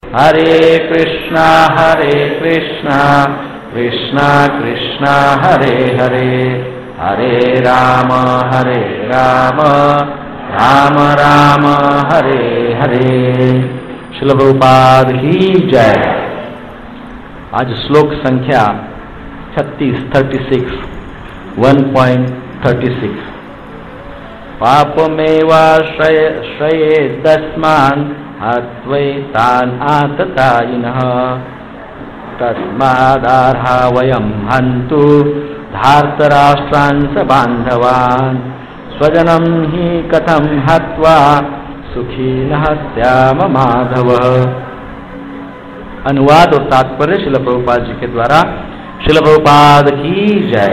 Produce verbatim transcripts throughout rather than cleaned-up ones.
हरे कृष्णा हरे कृष्णा कृष्णा कृष्णा हरे हरे हरे राम हरे राम राम राम हरे हरे। श्रील प्रभुपाद की जय। आज श्लोक संख्या छत्तीस thirty six one point thirty six. पापमेवाश्रय श्रयेदस्मान् हत्वैतान् आततायिनः तस्मादार्हा वयं हन्तु धार्तराष्ट्रान् स बान्धवान् स्वजनं हि कथं हत्वा सुखिनः स्याम माधव। अनुवाद और तात्पर्य श्रील प्रभुपाद जी के द्वारा। श्रील प्रभुपाद की जय।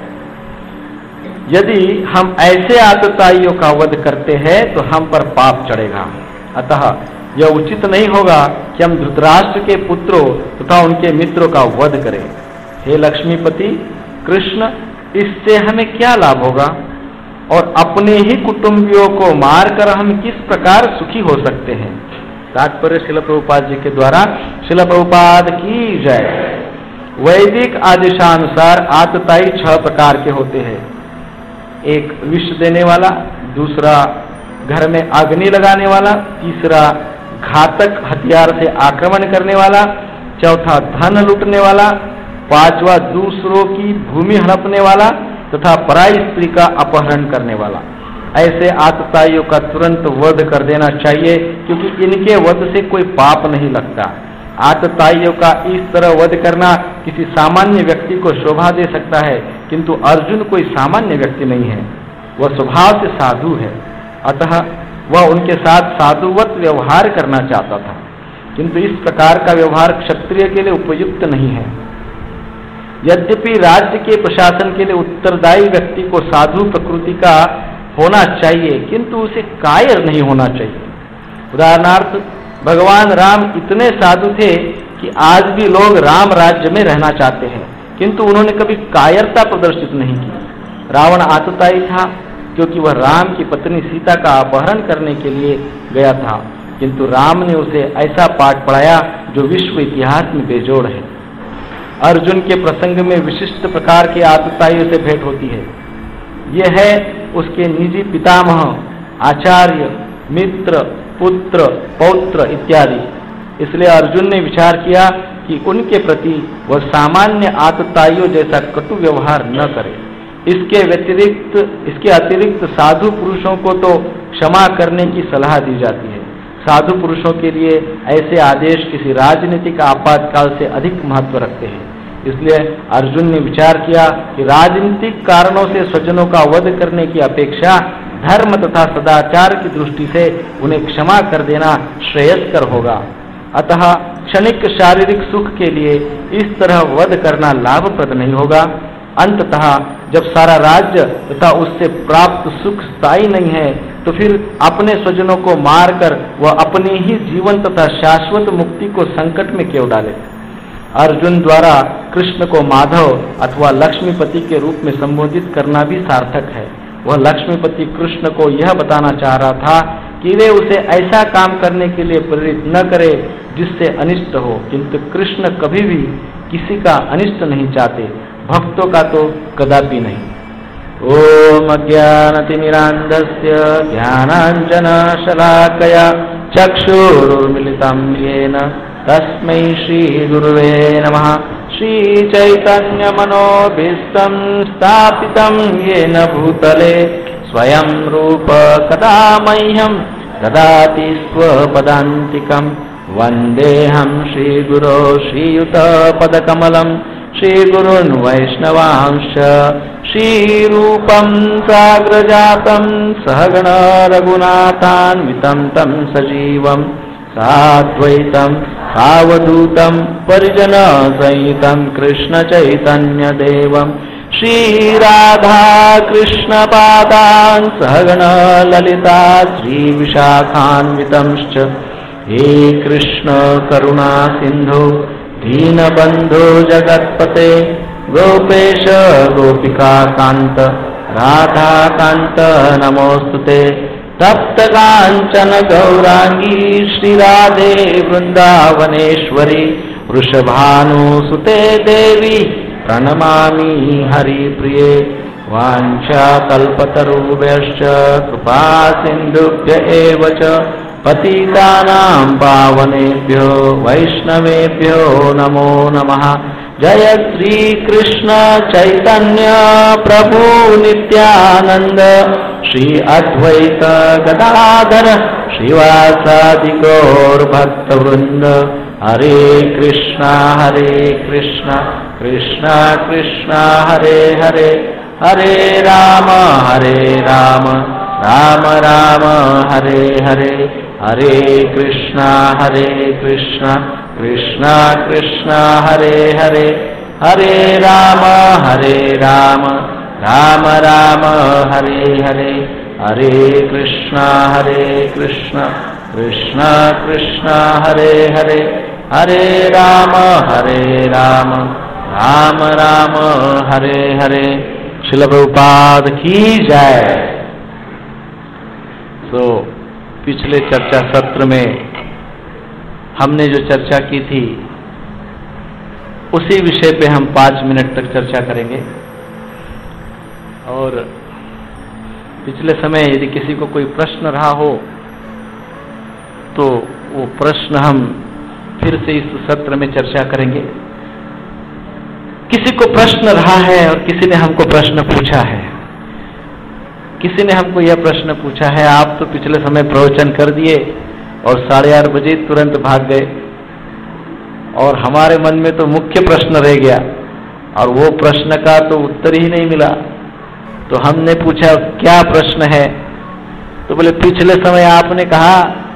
यदि हम ऐसे आतताइयों का वध करते हैं तो हम पर पाप चढ़ेगा। अतः यह उचित नहीं होगा कि हम धृतराष्ट्र के पुत्रों तथा उनके मित्रों का वध करें। हे लक्ष्मीपति कृष्ण, इससे हमें क्या लाभ होगा और अपने ही कुटुंबियों को मारकर हम किस प्रकार सुखी हो सकते हैं। तात्पर्य श्रील प्रभुपाद जी के द्वारा। श्रील प्रभुपाद की जय। वैदिक आदेशानुसार आतताई छह प्रकार के होते हैं। एक विष देने वाला, दूसरा घर में अग्नि लगाने वाला, तीसरा घातक हथियार से आक्रमण करने वाला, चौथा धन लूटने वाला, पांचवा दूसरों की भूमि हड़पने वाला तथा पराई स्त्री का अपहरण करने वाला। ऐसे आतताइयों का तुरंत वध कर देना चाहिए, क्योंकि इनके वध से कोई पाप नहीं लगता। आतताइयों का इस तरह वध करना किसी सामान्य व्यक्ति को शोभा दे सकता है, किंतु अर्जुन कोई सामान्य व्यक्ति नहीं है, वह स्वभाव से साधु है। अतः वह उनके साथ साधुवत व्यवहार करना चाहता था, किंतु इस प्रकार का व्यवहार क्षत्रिय के लिए उपयुक्त नहीं है। यद्यपि राज्य के प्रशासन के लिए उत्तरदायी व्यक्ति को साधु प्रकृति का होना चाहिए, किंतु उसे कायर नहीं होना चाहिए। उदाहरणार्थ, भगवान राम इतने साधु थे कि आज भी लोग राम राज्य में रहना चाहते हैं, किंतु उन्होंने कभी कायरता प्रदर्शित नहीं की। रावण आतताई था क्योंकि वह राम की पत्नी सीता का अपहरण करने के लिए गया था, किंतु राम ने उसे ऐसा पाठ पढ़ाया जो विश्व इतिहास में बेजोड़ है। अर्जुन के प्रसंग में विशिष्ट प्रकार के आतताइयों से भेंट होती है। यह है उसके निजी पितामह, आचार्य, मित्र, पुत्र, पौत्र इत्यादि। इसलिए अर्जुन ने विचार किया कि उनके प्रति वह सामान्य आतताइयों जैसा कटु व्यवहार न करे। इसके व्यतिरिक्त इसके अतिरिक्त साधु पुरुषों को तो क्षमा करने की सलाह दी जाती है। साधु पुरुषों के लिए ऐसे आदेश किसी राजनीतिक आपातकाल से अधिक महत्व रखते हैं। इसलिए अर्जुन ने विचार किया कि राजनीतिक कारणों से स्वजनों का वध करने की अपेक्षा धर्म तथा सदाचार की दृष्टि से उन्हें क्षमा कर देना श्रेयस्कर होगा। अतः क्षणिक शारीरिक सुख के लिए इस तरह वध करना लाभप्रद नहीं होगा। अंततः जब सारा राज्य तथा उससे प्राप्त सुख स्थायी नहीं है, तो फिर अपने स्वजनों को मारकर वह अपनी ही जीवन तथा शाश्वत मुक्ति को संकट में क्यों डाले। अर्जुन द्वारा कृष्ण को माधव अथवा लक्ष्मीपति के रूप में संबोधित करना भी सार्थक है। वह लक्ष्मीपति कृष्ण को यह बताना चाह रहा था कि वे उसे ऐसा काम करने के लिए प्रेरित न करे जिससे अनिष्ट हो, किंतु कृष्ण कभी भी किसी का अनिष्ट नहीं चाहते, भक्तों का तो कदापि नहीं। ओम अज्ञानतिमिरान्धस्य ज्ञानाञ्जनशलाकया चक्षुरुन्मिलितं येन तस्मै श्रीगुरुवे नमः। श्रीचैतन्यमनोभीष्टं स्थापितं येन भूतले स्वयं रूप कदा मह्यं ददाति स्वपदान्तिकं। वन्देऽहं श्रीगुरो श्रीयुतपदकमलं श्रीगुरुन् वैष्णवांश्च श्रीरूपं साग्रजातं सहगण रघुनाथान्वितं तं सजीवं साद्वैतं सावधूतं परिजनसहितं कृष्णचैतन्यदेवं श्रीराधा कृष्णपादान् सहगण ललिता श्रीविशाखान्वितंश्च। हे कृष्ण करुणा सिन्धु दीनबन्धो जगत्पते गोपेश गोपिका कान्त राधा कान्त नमोस्तुते। तप्त कांचन गौरांगी श्री राधे वृंदावनेश्वरी वृषभानुसुते देवी प्रणमामि हरिप्रिये। वाञ्छाकल्पतरुभ्यश्च कृपा सिन्धुभ्य एव च पतितानां पावनेभ्यो वैष्णवेभ्यो नमो नमः। जय श्री कृष्ण चैतन्य प्रभु नित्यानंद श्री अद्वैत गदाधर श्रीवासादि गौर भक्तवृंद। हरे कृष्णा हरे कृष्णा कृष्णा कृष्णा हरे हरे हरे राम हरे राम राम राम हरे हरे। हरे कृष्णा हरे कृष्णा कृष्णा कृष्णा हरे हरे हरे राम हरे राम राम राम हरे हरे। हरे कृष्णा हरे कृष्णा कृष्णा कृष्णा हरे हरे हरे राम हरे राम राम राम हरे हरे। श्रील प्रभुपाद की जय। सो पिछले चर्चा सत्र में हमने जो चर्चा की थी उसी विषय पे हम पांच मिनट तक चर्चा करेंगे। और पिछले समय यदि किसी को कोई प्रश्न रहा हो तो वो प्रश्न हम फिर से इस सत्र में चर्चा करेंगे। किसी को प्रश्न रहा है और किसी ने हमको प्रश्न पूछा है। किसी ने हमको यह प्रश्न पूछा है, आप तो पिछले समय प्रवचन कर दिए और साढ़े आठ बजे तुरंत भाग गए और हमारे मन में तो मुख्य प्रश्न रह गया और वो प्रश्न का तो उत्तर ही नहीं मिला। तो हमने पूछा क्या प्रश्न है, तो बोले पिछले समय आपने कहा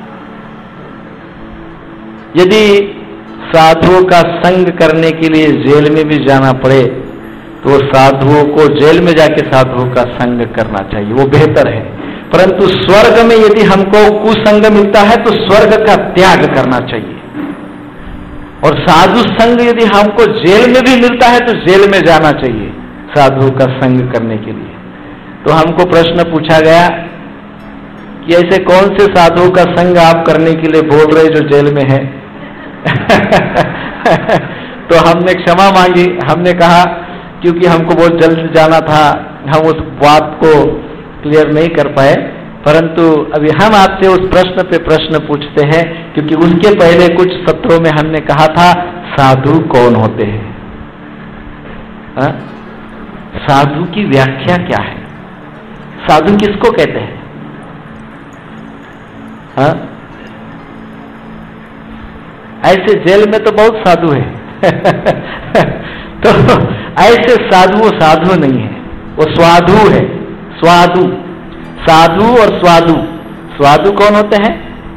यदि साधुओं का संग करने के लिए जेल में भी जाना पड़े तो साधुओं को जेल में जाके साधुओं का संग करना चाहिए, वो बेहतर है। परंतु स्वर्ग में यदि हमको कुसंग मिलता है तो स्वर्ग का त्याग करना चाहिए। और साधु संग यदि हमको जेल में भी मिलता है तो जेल में जाना चाहिए साधुओं का संग करने के लिए। तो हमको प्रश्न पूछा गया कि ऐसे कौन से साधुओं का संग आप करने के लिए बोल रहे जो जेल में है। तो हमने क्षमा मांगी, हमने कहा क्योंकि हमको बहुत जल्द जाना था, हम उस बात को क्लियर नहीं कर पाए। परंतु अभी हम आपसे उस प्रश्न पे प्रश्न पूछते हैं क्योंकि उसके पहले कुछ सत्रों में हमने कहा था साधु कौन होते हैं, हा? साधु की व्याख्या क्या है, साधु किसको कहते हैं। हा? ऐसे जेल में तो बहुत साधु है तो ऐसे साधु वो साधु नहीं है, वो स्वाधु है। स्वाधु, साधु और स्वाधु। स्वाधु कौन होते हैं,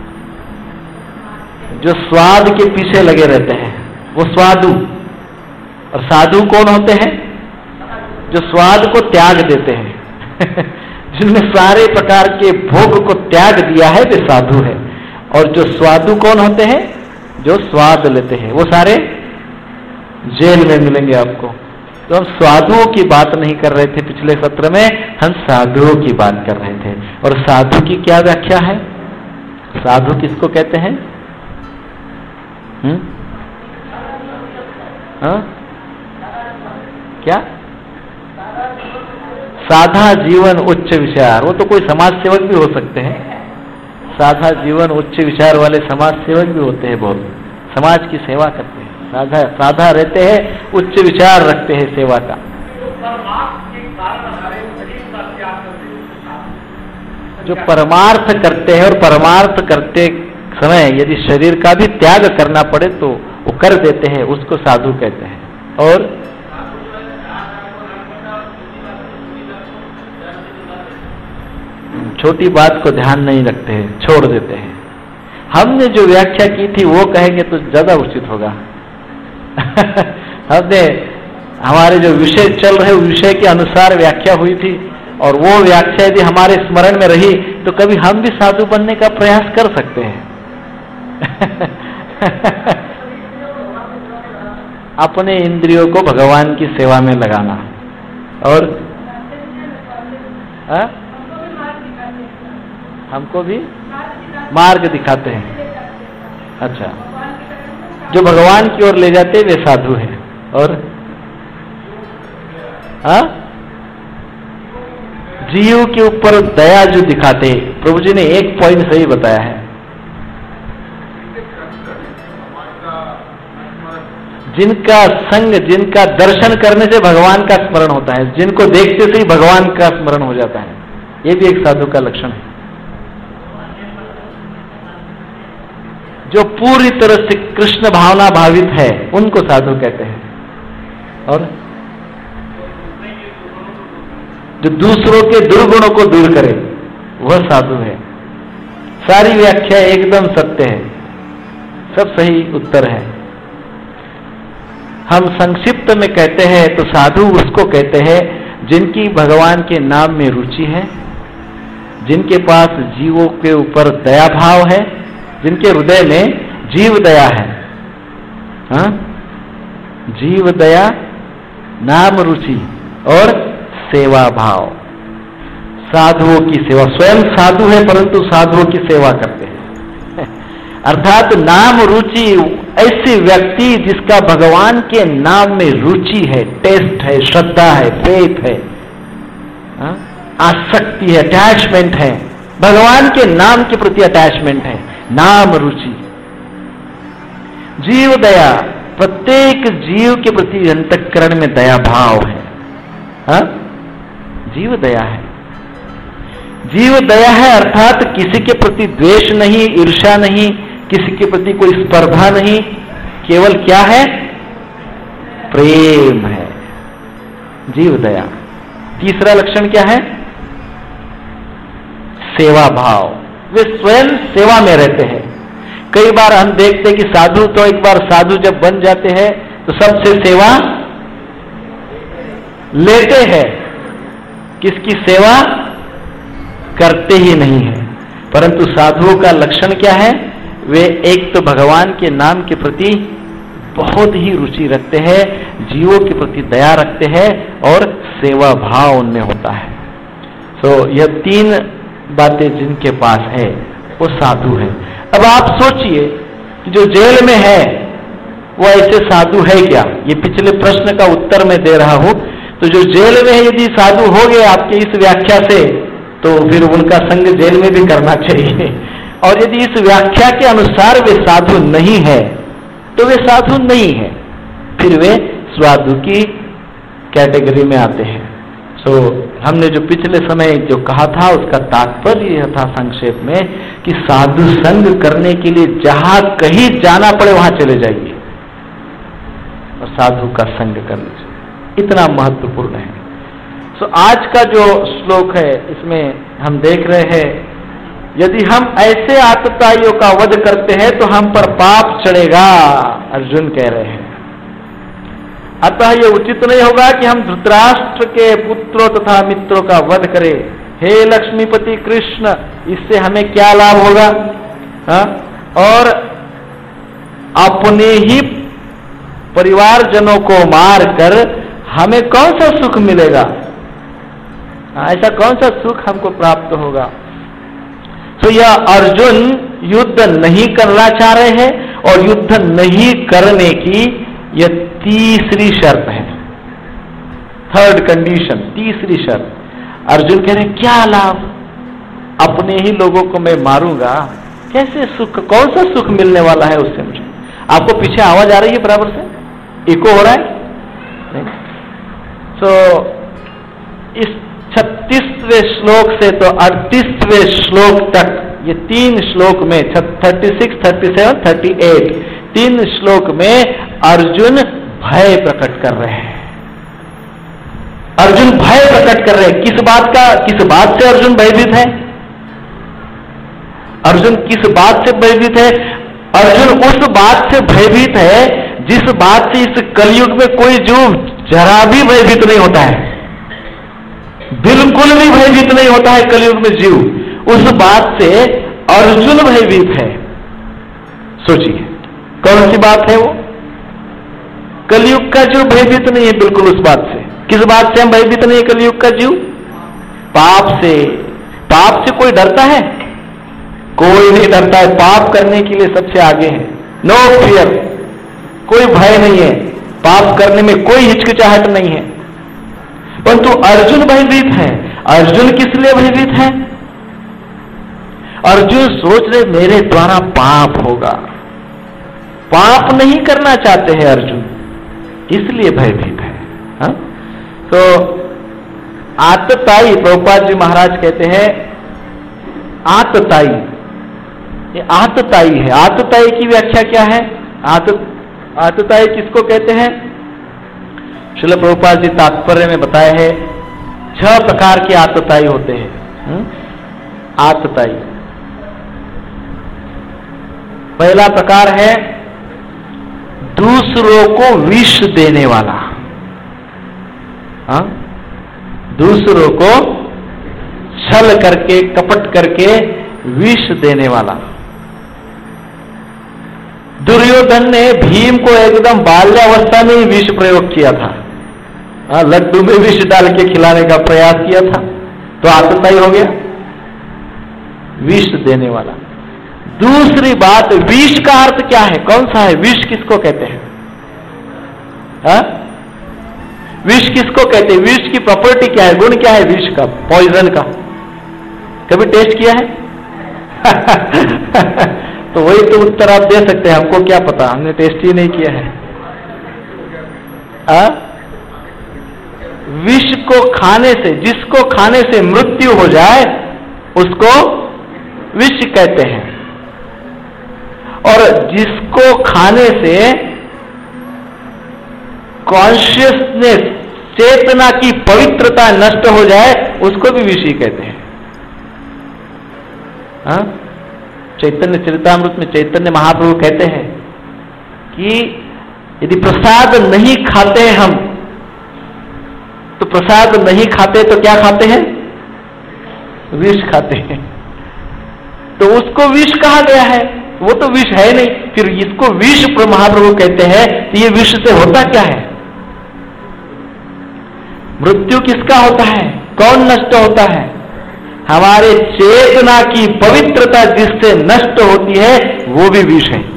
जो स्वाद के पीछे लगे रहते हैं वो स्वाधु। और साधु कौन होते हैं, जो स्वाद को त्याग देते हैं जिनने सारे प्रकार के भोग को त्याग दिया है वे साधु है। और जो स्वाधु कौन होते हैं, जो स्वाद लेते हैं, वो सारे जेल में मिलेंगे आपको। तो हम साधुओं की बात नहीं कर रहे थे पिछले सत्र में, हम साधुओं की बात कर रहे थे। और साधु की क्या व्याख्या है, साधु किसको कहते हैं। हम्म हाँ? क्या साधा जीवन उच्च विचार, वो तो कोई समाज सेवक भी हो सकते हैं। साधा जीवन उच्च विचार वाले समाज सेवक भी होते हैं, बहुत समाज की सेवा करते हैं। साधा साधा रहते हैं, उच्च विचार रखते हैं सेवा का। जो परमार्थ करते हैं और परमार्थ करते समय यदि शरीर का भी त्याग करना पड़े तो वो कर देते हैं, उसको साधु कहते हैं। और छोटी बात को ध्यान नहीं रखते हैं, छोड़ देते हैं। हमने जो व्याख्या की थी वो कहेंगे तो ज्यादा उचित होगा हमने हमारे जो विषय चल रहे विषय के अनुसार व्याख्या हुई थी और वो व्याख्या यदि हमारे स्मरण में रही तो कभी हम भी साधु बनने का प्रयास कर सकते हैं अपने इंद्रियों को भगवान की सेवा में लगाना। और हमको भी मार्ग दिखाते हैं। अच्छा, जो भगवान की ओर ले जाते वे साधु हैं। और हाँ, जीव के ऊपर दया जो दिखाते, प्रभु जी ने एक पॉइंट सही बताया है, जिनका संग, जिनका दर्शन करने से भगवान का स्मरण होता है, जिनको देखते से ही भगवान का स्मरण हो जाता है, ये भी एक साधु का लक्षण है। जो पूरी तरह से कृष्ण भावना भावित है उनको साधु कहते हैं। और जो दूसरों के दुर्गुणों को दूर करे वह साधु है। सारी व्याख्या एकदम सत्य है, सब सही उत्तर है। हम संक्षिप्त में कहते हैं तो साधु उसको कहते हैं जिनकी भगवान के नाम में रुचि है, जिनके पास जीवों के ऊपर दया भाव है, जिनके हृदय में जीव दया है। हाँ? जीव दया, नाम रुचि और सेवा भाव। साधुओं की सेवा, स्वयं साधु है परंतु साधुओं की सेवा करते हैं। अर्थात नाम रुचि, ऐसे व्यक्ति जिसका भगवान के नाम में रुचि है, टेस्ट है, श्रद्धा है, फेथ है, आसक्ति है, अटैचमेंट है, भगवान के नाम के प्रति अटैचमेंट है, नाम रुचि। जीव दया, प्रत्येक जीव के प्रति अंतःकरण में दया भाव है। हा? जीव दया है। जीव दया है अर्थात किसी के प्रति द्वेष नहीं, ईर्ष्या नहीं, किसी के प्रति कोई स्पर्धा नहीं, केवल क्या है? प्रेम है। जीव दया। तीसरा लक्षण क्या है? सेवा भाव। वे स्वयं सेवा में रहते हैं। कई बार हम देखते हैं कि साधु तो एक बार साधु जब बन जाते हैं तो सबसे सेवा लेते हैं, किसकी सेवा करते ही नहीं है। परंतु साधुओं का लक्षण क्या है? वे एक तो भगवान के नाम के प्रति बहुत ही रुचि रखते हैं, जीवों के प्रति दया रखते हैं और सेवा भाव उनमें होता है। तो यह तीन बातें जिनके पास है वो साधु है। अब आप सोचिए कि जो जेल में है वो ऐसे साधु है क्या? ये पिछले प्रश्न का उत्तर मैं दे रहा हूं। तो जो जेल में है यदि साधु हो गए आपके इस व्याख्या से, तो फिर उनका संग जेल में भी करना चाहिए। और यदि इस व्याख्या के अनुसार वे साधु नहीं है तो वे साधु नहीं है, फिर वे साधु की कैटेगरी में आते हैं। तो हमने जो पिछले समय जो कहा था उसका तात्पर्य यह था संक्षेप में कि साधु संग करने के लिए जहां कहीं जाना पड़े वहां चले जाइए और साधु का संग कर लीजिए, इतना महत्वपूर्ण है। तो आज का जो श्लोक है इसमें हम देख रहे हैं, यदि हम ऐसे आतताइयों का वध करते हैं तो हम पर पाप चढ़ेगा, अर्जुन कह रहे हैं। अतः यह उचित नहीं होगा कि हम धृतराष्ट्र के पुत्रों तथा मित्रों का वध करें। हे लक्ष्मीपति कृष्ण, इससे हमें क्या लाभ होगा? हा? और अपने ही परिवारजनों को मारकर हमें कौन सा सुख मिलेगा? ऐसा कौन सा सुख हमको प्राप्त होगा? तो यह अर्जुन युद्ध नहीं करना चाह रहे हैं और युद्ध नहीं करने की यह तीसरी शर्त है, थर्ड कंडीशन, तीसरी शर्त। अर्जुन कह रहे हैं क्या लाभ? अपने ही लोगों को मैं मारूंगा, कैसे सुख? कौन सा सुख मिलने वाला है उससे मुझे? आपको पीछे आवाज आ रही है बराबर से? इको हो रहा है? नहीं। तो इस छत्तीसवें श्लोक से तो अड़तीसवें श्लोक तक, ये तीन श्लोक में thirty six, thirty seven, thirty eight, तीन श्लोक में अर्जुन भय प्रकट कर रहे हैं। अर्जुन भय प्रकट कर रहे हैं। किस बात का? किस बात से अर्जुन भयभीत है? अर्जुन किस बात से भयभीत है? अर्जुन उस बात से भयभीत है जिस बात से इस कलयुग में कोई जीव जरा भी भयभीत नहीं होता है, बिल्कुल भी भयभीत नहीं होता है कलयुग में जीव। उस बात से अर्जुन भयभीत है। सोचिए कौन सी बात है वो? कलयुग का जीव भयभीत नहीं है बिल्कुल उस बात से। किस बात से हम भयभीत नहीं है कलयुग का जीव? पाप से। पाप से कोई डरता है? कोई नहीं डरता है, पाप करने के लिए सबसे आगे है। नो फियर, कोई भय नहीं है, पाप करने में कोई हिचकिचाहट नहीं है। परंतु अर्जुन भयभीत है। अर्जुन किस लिए भयभीत है? अर्जुन सोच रहे मेरे द्वारा पाप होगा, पाप नहीं करना चाहते हैं अर्जुन, इसलिए भयभीत है। हा? तो आतताई, प्रभुपाद जी महाराज कहते हैं आतताई, ये आतताई है। आतताई की व्याख्या क्या है? आत आतताई किसको कहते हैं? श्रील प्रभुपाद जी तात्पर्य में बताए हैं छह प्रकार के आतताई होते हैं। हुँ? आतताई, पहला प्रकार है दूसरों को विष देने वाला। हा? दूसरों को छल करके, कपट करके विष देने वाला। दुर्योधन ने भीम को एकदम बाल्यावस्था में ही विष प्रयोग किया था। हाँ, लड्डू में विष डाल के खिलाने का प्रयास किया था, तो आतताई हो गया, विष देने वाला। दूसरी बात, विष का अर्थ क्या है? कौन सा है विष? किसको कहते हैं? हा? विष किसको कहते हैं? विष की प्रॉपर्टी क्या है, गुण क्या है विष का, पॉइजन का? कभी टेस्ट किया है? तो वही तो उत्तर आप दे सकते हैं, हमको क्या पता, हमने टेस्ट ही नहीं किया है। आ? विष को खाने से, जिसको खाने से मृत्यु हो जाए उसको विष कहते हैं, और जिसको खाने से कॉन्शियसनेस, चेतना की पवित्रता नष्ट हो जाए उसको भी विष ही कहते हैं। हाँ? चैतन्य चरितामृत में चैतन्य महाप्रभु कहते हैं कि यदि प्रसाद नहीं खाते हैं हम, तो प्रसाद नहीं खाते तो क्या खाते हैं? विष खाते हैं। तो उसको विष कहा गया है, वो तो विष है नहीं, फिर इसको विष महाप्रभु कहते हैं। तो ये विष से होता क्या है? मृत्यु किसका होता है? कौन नष्ट होता है? हमारे चेतना की पवित्रता जिससे नष्ट होती है वो भी विष है।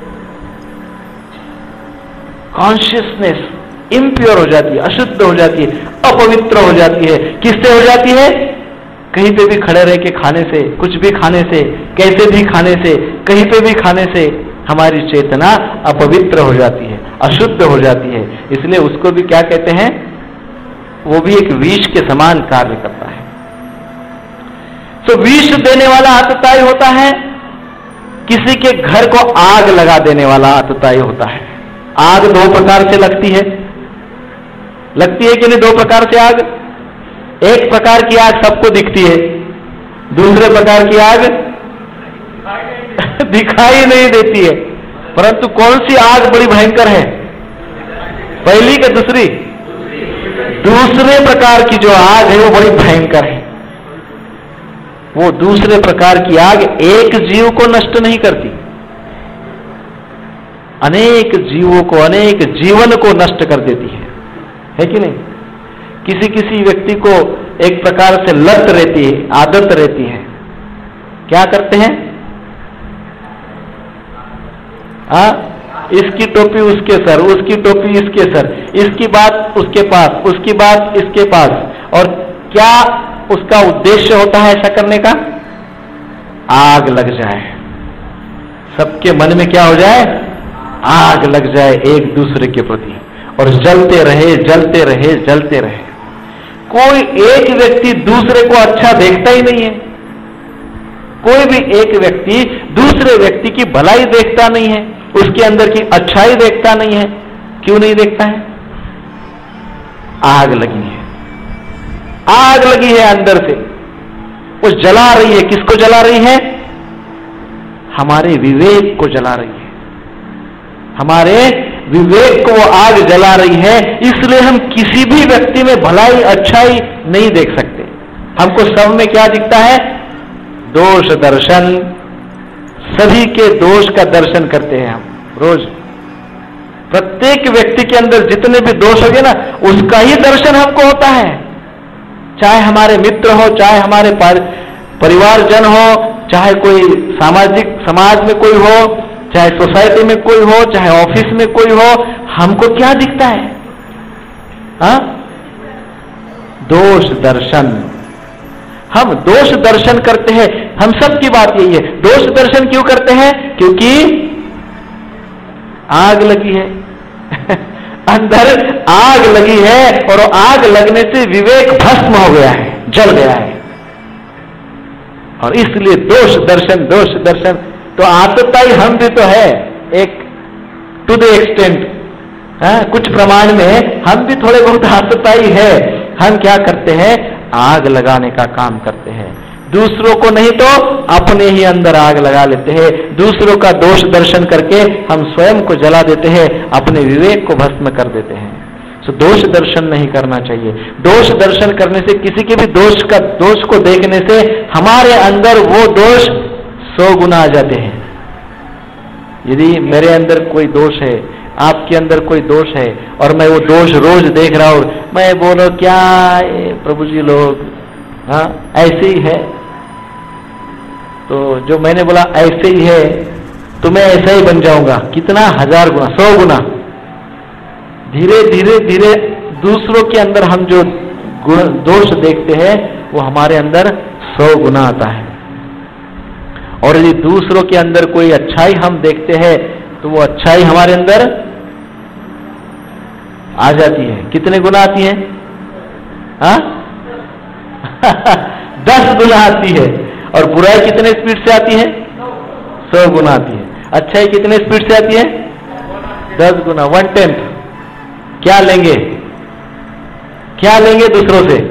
कॉन्शियसनेस इम्प्योर हो जाती है, अशुद्ध हो जाती है, अपवित्र हो जाती है। किससे हो जाती है? कहीं पे भी खड़े रह के खाने से, कुछ भी खाने से, कैसे भी खाने से, कहीं पे भी खाने से हमारी चेतना अपवित्र हो जाती है, अशुद्ध हो जाती है। इसलिए उसको भी क्या कहते हैं? वो भी एक विष के समान कार्य करता है। तो विष देने वाला आतताई होता है, किसी के घर को आग लगा देने वाला आतताई होता है। आग दो प्रकार से लगती है, लगती है कि नहीं? दो प्रकार से आग। एक प्रकार की आग सबको दिखती है, दूसरे प्रकार की आग दिखाई नहीं देती है। परंतु कौन सी आग बड़ी भयंकर है? पहली कि दूसरी? दूसरे प्रकार की जो आग है वो बड़ी भयंकर है। वो दूसरे प्रकार की आग एक जीव को नष्ट नहीं करती, अनेक जीवों को, अनेक जीवन को नष्ट कर देती है, है कि नहीं? किसी किसी व्यक्ति को एक प्रकार से लत रहती है, आदत रहती है, क्या करते हैं? आ? इसकी टोपी उसके सर, उसकी टोपी इसके सर, इसकी बात उसके पास, उसकी बात इसके पास। और क्या उसका उद्देश्य होता है ऐसा करने का? आग लग जाए, सबके मन में क्या हो जाए? आग लग जाए एक दूसरे के प्रति, और जलते रहे जलते रहे जलते रहे। कोई एक व्यक्ति दूसरे को अच्छा देखता ही नहीं है, कोई भी एक व्यक्ति दूसरे व्यक्ति की भलाई देखता नहीं है, उसके अंदर की अच्छाई देखता नहीं है। क्यों नहीं देखता है? आग लगी है, आग लगी है अंदर से, वो जला रही है। किसको जला रही है? हमारे विवेक को जला रही है, हमारे विवेक को वो आग जला रही है। इसलिए हम किसी भी व्यक्ति में भलाई अच्छाई नहीं देख सकते। हमको सब में क्या दिखता है? दोष दर्शन, सभी के दोष का दर्शन करते हैं हम रोज। प्रत्येक व्यक्ति के अंदर जितने भी दोष होंगे ना, उसका ही दर्शन हमको होता है। चाहे हमारे मित्र हो, चाहे हमारे परिवारजन हो, चाहे कोई सामाजिक समाज में कोई हो, चाहे सोसाइटी में कोई हो, चाहे ऑफिस में कोई हो, हमको क्या दिखता है? हा? दोष दर्शन। हम दोष दर्शन करते हैं। हम सब की बात यही है, दोष दर्शन क्यों करते हैं? क्योंकि आग लगी है अंदर आग लगी है, और आग लगने से विवेक भस्म हो गया है, जल गया है, और इसलिए दोष दर्शन दोष दर्शन। तो आतताई हम भी तो है एक टू द एक्सटेंट, कुछ प्रमाण में हम भी थोड़े बहुत आतताई है। हम क्या करते हैं? आग लगाने का काम करते हैं, दूसरों को नहीं तो अपने ही अंदर आग लगा लेते हैं। दूसरों का दोष दर्शन करके हम स्वयं को जला देते हैं, अपने विवेक को भस्म कर देते हैं। तो दोष दर्शन नहीं करना चाहिए। दोष दर्शन करने से, किसी के भी दोष का दोष को देखने से हमारे अंदर वो दोष सौ गुना आ जाते हैं। यदि मेरे अंदर कोई दोष है, आपके अंदर कोई दोष है, और मैं वो दोष रोज देख रहा हूं, मैं बोलो क्या प्रभु जी लोग हाँ ऐसे ही है, तो जो मैंने बोला ऐसे ही है तो मैं ऐसा ही बन जाऊंगा। कितना? हजार गुना, सौ गुना। धीरे धीरे धीरे दूसरों के अंदर हम जो गुण दोष देखते हैं वो हमारे अंदर सौ गुना आता है। और यदि दूसरों के अंदर कोई अच्छाई हम देखते हैं तो वो अच्छाई हमारे अंदर आ जाती है। कितने गुना आती है? हाँ दस गुना आती है। और बुराई कितने स्पीड से आती है? सौ गुना आती है। अच्छाई कितने स्पीड से आती है? दस गुना, वन टेंथ। क्या लेंगे? क्या लेंगे दूसरों से?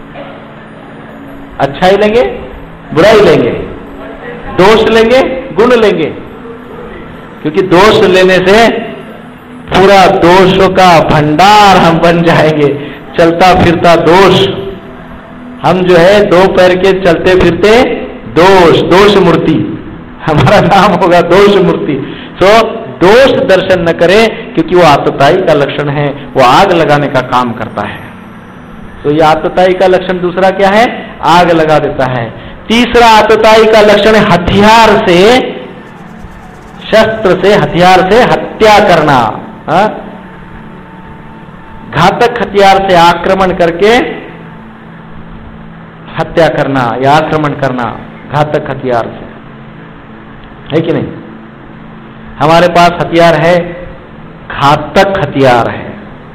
अच्छाई लेंगे, बुराई लेंगे, दोष लेंगे, गुण लेंगे। क्योंकि दोष लेने से पूरा दोषों का भंडार हम बन जाएंगे, चलता फिरता दोष। हम जो है दो पैर के चलते फिरते दोष, दोष मूर्ति, हमारा नाम होगा दोष मूर्ति। तो दोष दर्शन न करें, क्योंकि वो आतताई का लक्षण है, वो आग लगाने का काम करता है। तो ये आतताई का लक्षण दूसरा क्या है? आग लगा देता है। तीसरा आतताई का लक्षण है हथियार से, शस्त्र से, हथियार से हत्या करना। हा? घातक हथियार से आक्रमण करके हत्या करना या आक्रमण करना, घातक हथियार से, है कि नहीं? हमारे पास हथियार है, घातक हथियार है,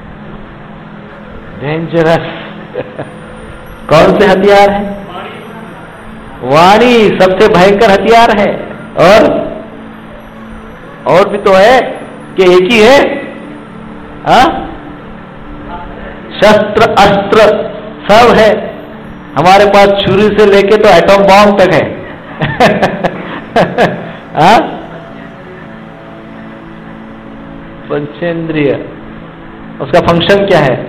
डेंजरस। कौन से हथियार है? वाणी सबसे भयंकर हथियार है। और और भी तो है कि एक ही है। हा? शस्त्र अस्त्र सब है हमारे पास, छुरी से लेके तो एटम बॉम्ब तक है। हा? पंचेंद्रिय, उसका फंक्शन क्या है?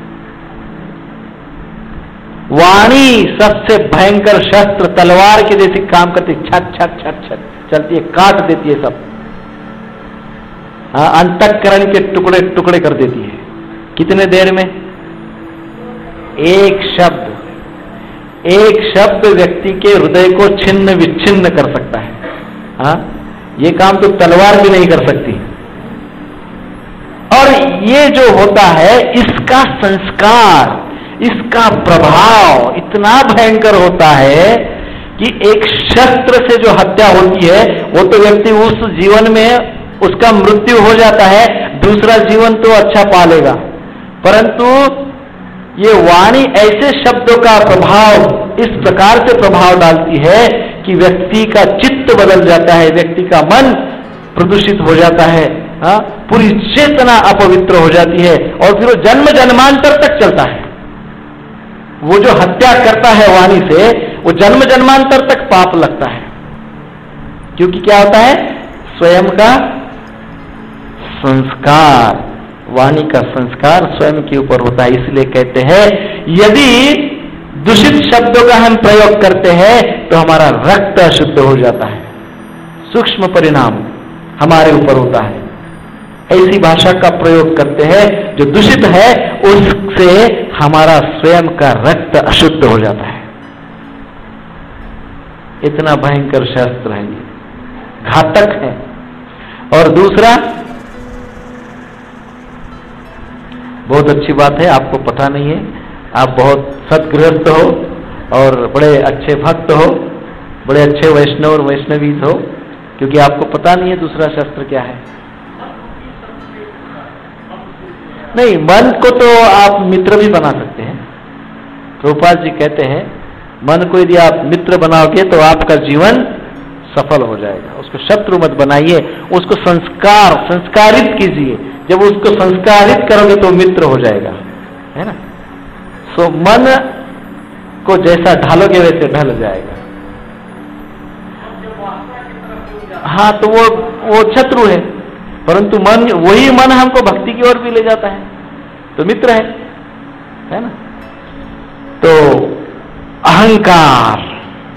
वाणी सबसे भयंकर शस्त्र, तलवार के जैसी काम करती, छट छट छट छट चलती है, काट देती है सब। हाँ, अंतःकरण के टुकड़े टुकड़े कर देती है। कितने देर में? एक शब्द, एक शब्द व्यक्ति के हृदय को छिन्न विच्छिन्न कर सकता है। हाँ, ये काम तो तलवार भी नहीं कर सकती। और ये जो होता है, इसका संस्कार, इसका प्रभाव इतना भयंकर होता है कि एक शस्त्र से जो हत्या होती है, वो तो व्यक्ति उस जीवन में उसका मृत्यु हो जाता है, दूसरा जीवन तो अच्छा पालेगा। परंतु ये वाणी ऐसे शब्दों का प्रभाव इस प्रकार से प्रभाव डालती है कि व्यक्ति का चित्त बदल जाता है, व्यक्ति का मन प्रदूषित हो जाता है। हाँ, पूरी चेतना अपवित्र हो जाती है, और फिर वो जन्म जन्मांतर तक चलता है। वो जो हत्या करता है वाणी से, वो जन्म जन्मांतर तक पाप लगता है। क्योंकि क्या होता है? स्वयं का संस्कार, वाणी का संस्कार स्वयं के ऊपर होता है। इसलिए कहते हैं, यदि दूषित शब्दों का हम प्रयोग करते हैं तो हमारा रक्त अशुद्ध हो जाता है। सूक्ष्म परिणाम हमारे ऊपर होता है। ऐसी भाषा का प्रयोग करते हैं जो दूषित है, उससे हमारा स्वयं का रक्त अशुद्ध हो जाता है। इतना भयंकर शस्त्र है, ये घातक है। और दूसरा, बहुत अच्छी बात है, आपको पता नहीं है, आप बहुत सद्गृहस्थ हो और बड़े अच्छे भक्त हो, बड़े अच्छे वैष्णव और वैष्णवी हो, क्योंकि आपको पता नहीं है दूसरा शस्त्र क्या है। नहीं, मन को तो आप मित्र भी बना सकते हैं। प्रभुपाद जी कहते हैं मन को यदि आप मित्र बनाओगे तो आपका जीवन सफल हो जाएगा। उसको शत्रु मत बनाइए, उसको संस्कार संस्कारित कीजिए। जब उसको संस्कारित करोगे तो मित्र हो जाएगा, है ना। सो मन को जैसा ढालोगे वैसे ढल जाएगा। हाँ, तो वो वो शत्रु है, परंतु मन, वही मन हमको भक्ति की ओर भी ले जाता है, तो मित्र है, है ना। तो अहंकार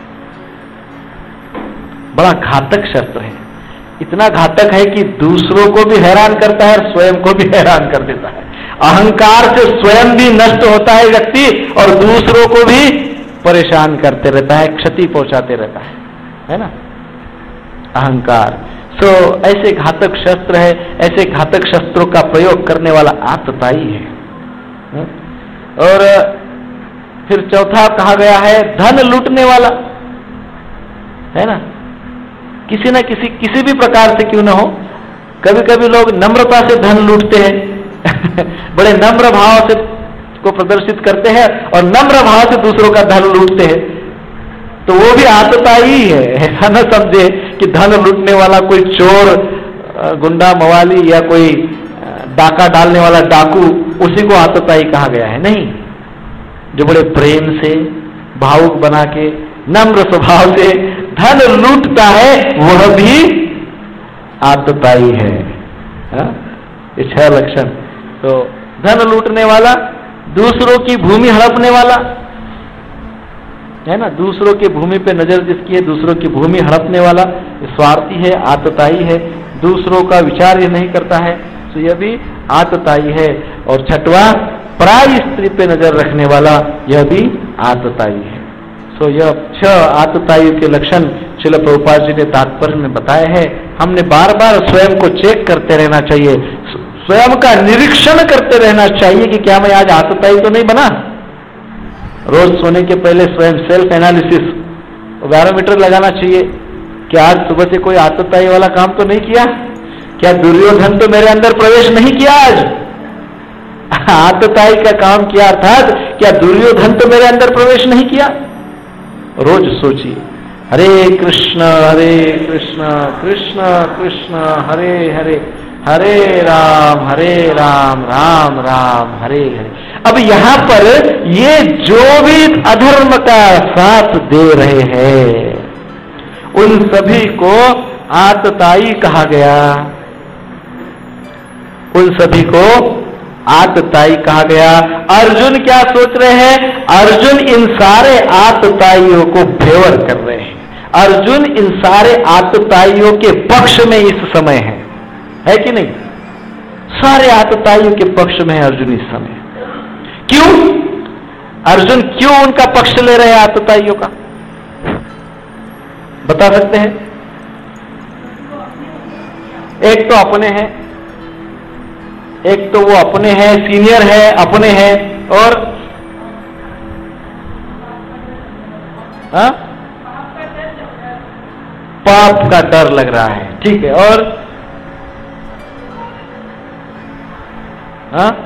बड़ा घातक शस्त्र है। इतना घातक है कि दूसरों को भी हैरान करता है और स्वयं को भी हैरान कर देता है। अहंकार से स्वयं भी नष्ट होता है व्यक्ति और दूसरों को भी परेशान करते रहता है, क्षति पहुंचाते रहता है, है ना, अहंकार। सो ऐसे घातक शस्त्र है, ऐसे घातक शस्त्रों का प्रयोग करने वाला आतताई है। और फिर चौथा कहा गया है धन लूटने वाला, है ना। किसी न किसी किसी भी प्रकार से क्यों ना हो, कभी कभी लोग नम्रता से धन लूटते हैं बड़े नम्र भाव से को प्रदर्शित करते हैं और नम्र भाव से दूसरों का धन लूटते हैं, तो वो भी आतताई है। ऐसा न समझे कि धन लूटने वाला कोई चोर, गुंडा मवाली या कोई डाका डालने वाला डाकू, उसी को आतताई कहा गया है। नहीं, जो बड़े प्रेम से भावुक बना के नम्र स्वभाव से धन लूटता है वह भी आतताई है। ये छह लक्षण। तो धन लूटने वाला, दूसरों की भूमि हड़पने वाला, है ना, दूसरों की भूमि पे नजर जिसकी है, दूसरों की भूमि हड़पने वाला, स्वार्थी है, आतताई है, दूसरों का विचार ये नहीं करता है, तो यह भी आतताई है। और छठवां, पराई स्त्री पे नजर रखने वाला, यह भी आतताई है। सो यह छह आतताई के लक्षण श्रील प्रभुपाद जी ने तात्पर्य में बताए हैं। हमने बार बार स्वयं को चेक करते रहना चाहिए, स्वयं का निरीक्षण करते रहना चाहिए कि क्या मैं आज आतताई तो नहीं बना। रोज सोने के पहले स्वयं सेल्फ एनालिसिस बैरोमीटर लगाना चाहिए कि आज सुबह से कोई आतताई वाला काम तो नहीं किया, क्या दुर्योधन तो मेरे अंदर प्रवेश नहीं किया, आज आतताई का काम किया, अर्थात क्या दुर्योधन तो मेरे अंदर प्रवेश नहीं किया। रोज सोचिए, हरे कृष्ण हरे कृष्ण कृष्ण कृष्ण हरे हरे, हरे राम हरे राम राम राम हरे हरे। अब यहां पर ये जो भी अधर्म का साथ दे रहे हैं उन सभी को आतताई कहा गया, उन सभी को आतताई कहा गया। अर्जुन क्या सोच रहे हैं? अर्जुन इन सारे आतताइयों को फेवर कर रहे हैं। अर्जुन इन सारे आतताइयों के पक्ष में इस समय है, है कि नहीं? सारे आतताइयों के पक्ष में है अर्जुन इस समय। क्यों? अर्जुन क्यों उनका पक्ष ले रहे हैं आतताइयों का? बता सकते हैं? एक तो अपने हैं, एक तो वो अपने हैं, सीनियर है, अपने हैं, और हा? पाप का डर लग रहा है, ठीक है, और हा?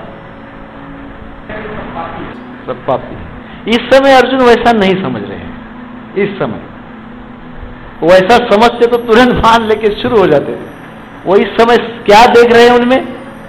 सब पापी। इस समय अर्जुन वैसा नहीं समझ रहे हैं। इस समय वैसा समझते तो तुरंत मान लेके शुरू हो जाते थे। वो इस समय क्या देख रहे हैं? उनमें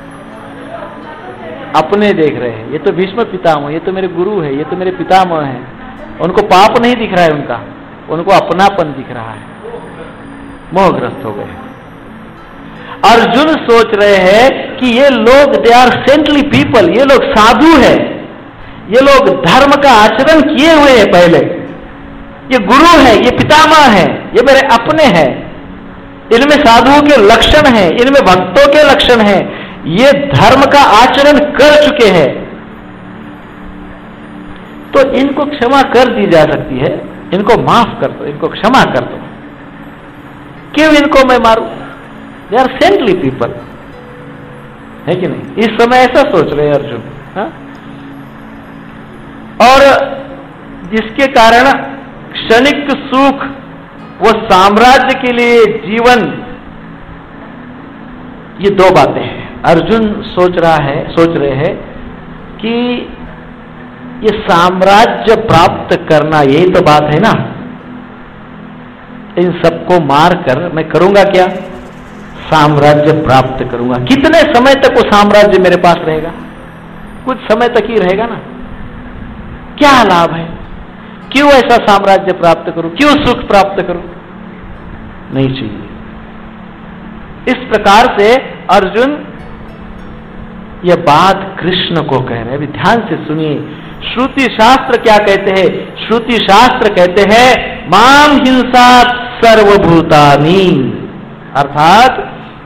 अपने देख रहे हैं। ये तो भीष्म पितामह, ये तो मेरे गुरु है, ये तो मेरे पितामह है। उनको पाप नहीं दिख रहा है उनका, उनको अपनापन दिख रहा है। मोहग्रस्त हो गए। अर्जुन सोच रहे हैं कि ये लोग दे आर सेंटली पीपल, ये लोग साधु है, ये लोग धर्म का आचरण किए हुए हैं पहले, ये गुरु है, ये पितामह है, ये मेरे अपने हैं, इनमें साधुओं के लक्षण हैं, इनमें भक्तों के लक्षण हैं, ये धर्म का आचरण कर चुके हैं, तो इनको क्षमा कर दी जा सकती है। इनको माफ कर दो, इनको क्षमा कर दो, क्यों इनको मैं मारूं? दे आर सेंटली पीपल, है कि नहीं? इस समय ऐसा सोच रहे अर्जुन। हा? और जिसके कारण क्षणिक सुख, वो साम्राज्य के लिए जीवन, ये दो बातें हैं। अर्जुन सोच रहा है, सोच रहे हैं कि ये साम्राज्य प्राप्त करना, यही तो बात है ना। इन सबको मारकर मैं करूंगा क्या? साम्राज्य प्राप्त करूंगा। कितने समय तक वो साम्राज्य मेरे पास रहेगा? कुछ समय तक ही रहेगा ना। क्या लाभ है? क्यों ऐसा साम्राज्य प्राप्त करूं? क्यों सुख प्राप्त करूं? नहीं चाहिए। इस प्रकार से अर्जुन यह बात कृष्ण को कह रहे हैं। अभी ध्यान से सुनिए, श्रुति शास्त्र क्या कहते हैं? श्रुति शास्त्र कहते हैं माम हिंसात् सर्वभूतानि, अर्थात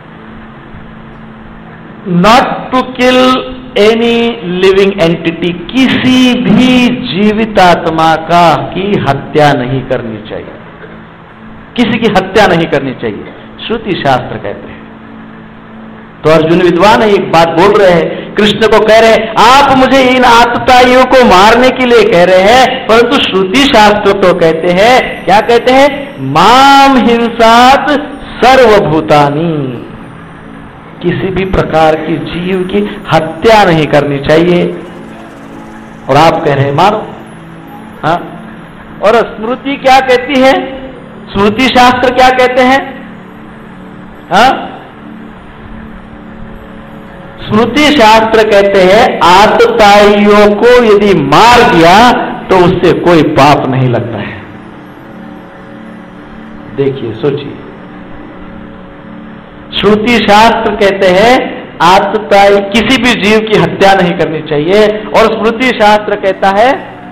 not to kill any living entity, किसी भी जीवित आत्मा का की हत्या नहीं करनी चाहिए, किसी की हत्या नहीं करनी चाहिए, श्रुति शास्त्र कहते हैं। तो अर्जुन विद्वान है, एक बात बोल रहे हैं, कृष्ण को कह रहे हैं आप मुझे इन आतताइयों को मारने के लिए कह रहे हैं, परंतु श्रुति शास्त्र तो कहते हैं, क्या कहते हैं? माम हिंसात् सर्वभूतानि, किसी भी प्रकार की जीव की हत्या नहीं करनी चाहिए, और आप कह रहे हैं मारो। हाँ? और स्मृति क्या कहती है? श्रुति शास्त्र क्या कहते हैं? हाँ? स्मृति शास्त्र कहते हैं आतताइयों को यदि मार दिया तो उससे कोई पाप नहीं लगता है। देखिए, सोचिए, श्रुति शास्त्र कहते हैं आतताई, किसी भी जीव की हत्या नहीं करनी चाहिए, और स्मृति शास्त्र कहता है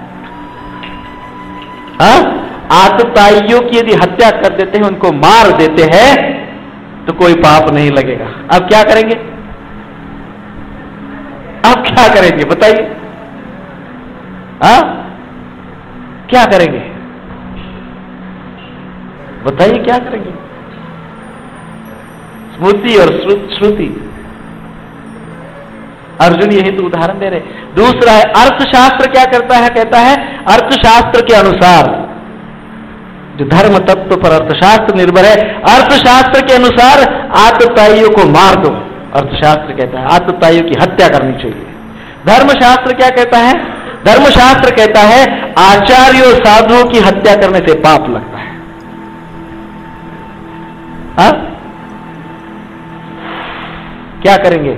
हाँ, आतताइयों की यदि हत्या कर देते हैं, उनको मार देते हैं तो कोई पाप नहीं लगेगा। अब क्या करेंगे? अब क्या करेंगे बताइए? हाँ, क्या करेंगे बताइए? क्या करेंगे? स्मृति और श्रुति, अर्जुन यही तो उदाहरण दे रहे। दूसरा है अर्थशास्त्र, क्या करता है? कहता है अर्थशास्त्र के अनुसार, जो धर्म तत्व पर अर्थशास्त्र निर्भर है, अर्थशास्त्र के अनुसार आतताइयों को मार दो। अर्थशास्त्र कहता है आतताइयों की हत्या करनी चाहिए। धर्मशास्त्र क्या कहता है? धर्मशास्त्र कहता है आचार्यों साधुओं की हत्या करने से पाप लगता है। हा? क्या करेंगे?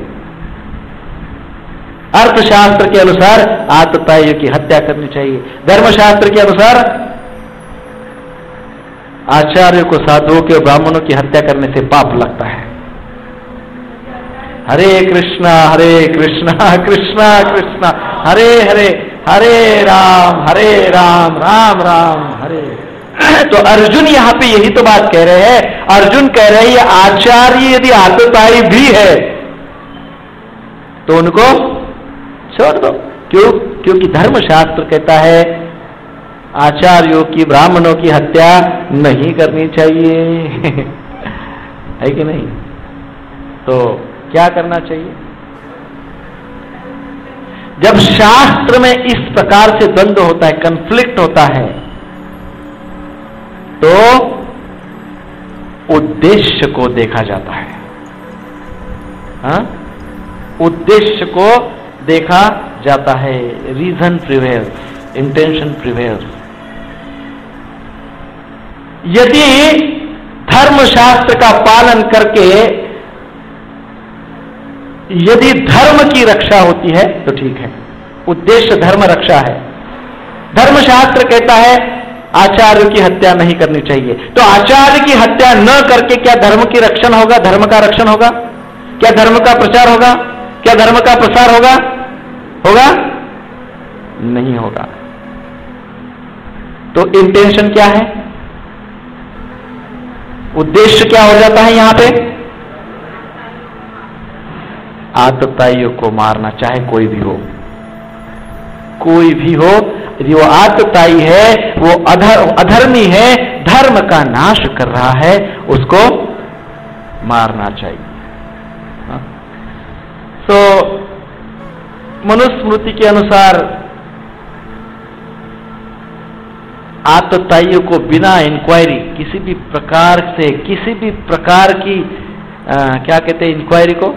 अर्थशास्त्र के अनुसार आतताइयों की हत्या करनी चाहिए, धर्मशास्त्र के अनुसार आचार्यों को, साधुओं के, ब्राह्मणों की हत्या करने से पाप लगता है। हरे कृष्णा हरे कृष्णा कृष्णा कृष्णा हरे हरे, हरे राम हरे राम राम राम हरे। तो अर्जुन यहां पे यही तो बात कह रहे हैं। अर्जुन कह रहे हैं आचार्य यदि आतताई भी है तो उनको छोड़ दो। क्यों? क्योंकि धर्मशास्त्र कहता है आचार्यों की, ब्राह्मणों की हत्या नहीं करनी चाहिए। है कि नहीं? तो क्या करना चाहिए? जब शास्त्र में इस प्रकार से द्वंद्व होता है, कन्फ्लिक्ट होता है, तो उद्देश्य को देखा जाता है। हा? उद्देश्य को देखा जाता है। Reason prevails, intention prevails. यदि धर्मशास्त्र का पालन करके यदि धर्म की रक्षा होती है तो ठीक है, उद्देश्य धर्म रक्षा है। धर्मशास्त्र कहता है आचार्य की हत्या नहीं करनी चाहिए, तो आचार्य की हत्या न करके क्या धर्म की रक्षण होगा? धर्म का रक्षण होगा? क्या धर्म का प्रचार होगा? क्या धर्म का प्रसार होगा? होगा? नहीं होगा। तो इंटेंशन क्या है? उद्देश्य क्या हो जाता है यहां पे? आतताइयों को मारना, चाहे कोई भी हो, कोई भी हो यदि वो आतताई है, वो अधर अधर्मी है, धर्म का नाश कर रहा है, उसको मारना चाहिए। तो मनुस्मृति के अनुसार आतताइयों को बिना इंक्वायरी, किसी भी प्रकार से, किसी भी प्रकार की आ, क्या कहते हैं इंक्वायरी को,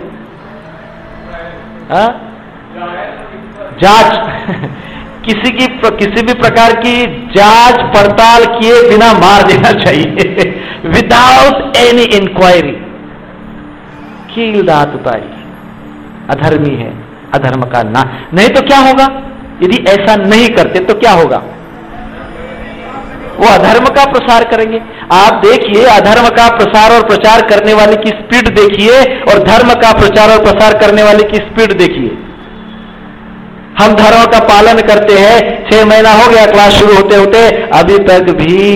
आ? जांच किसी की किसी भी प्रकार की जांच पड़ताल किए बिना मार देना चाहिए without any inquiry. Kill the आतताई, अधर्मी है, अधर्म का ना, नहीं तो क्या होगा? यदि ऐसा नहीं करते तो क्या होगा? वो अधर्म का प्रसार करेंगे। आप देखिए, अधर्म का प्रसार और प्रचार करने वाले की स्पीड देखिए, और धर्म का प्रचार और प्रसार करने वाले की स्पीड देखिए। हम धर्म का पालन करते हैं, छह महीना हो गया क्लास शुरू होते होते, अभी तक भी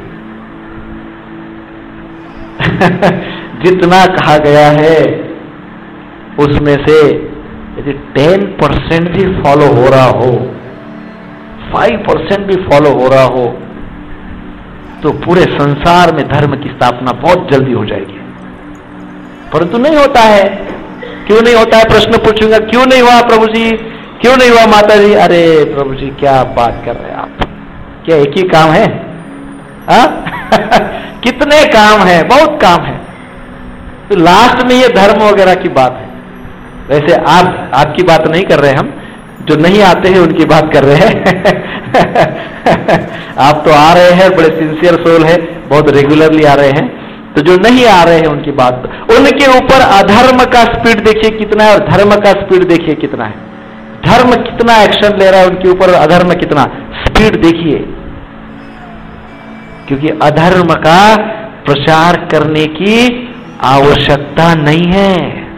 जितना कहा गया है उसमें से यदि टेन परसेंट भी फॉलो हो रहा हो, फाइव परसेंट भी फॉलो हो रहा हो, तो पूरे संसार में धर्म की स्थापना बहुत जल्दी हो जाएगी। परंतु नहीं होता है। क्यों नहीं होता है? प्रश्न पूछूंगा, क्यों नहीं हुआ प्रभु जी, क्यों नहीं हुआ माता जी? अरे प्रभु जी क्या बात कर रहे हैं आप, क्या एक ही काम है? कितने काम है, बहुत काम है। तो लास्ट में ये धर्म वगैरह की बात है। वैसे आप आपकी बात नहीं कर रहे, हम जो नहीं आते हैं उनकी बात कर रहे हैं आप तो आ रहे हैं, बड़े सिंसियर सोल है, बहुत रेगुलरली आ रहे हैं। तो जो नहीं आ रहे हैं उनकी बात, उनके ऊपर अधर्म का स्पीड देखिए कितना है और धर्म का स्पीड देखिए कितना है। धर्म कितना एक्शन ले रहा है उनके ऊपर, अधर्म कितना स्पीड देखिए। क्योंकि अधर्म का प्रचार करने की आवश्यकता नहीं है।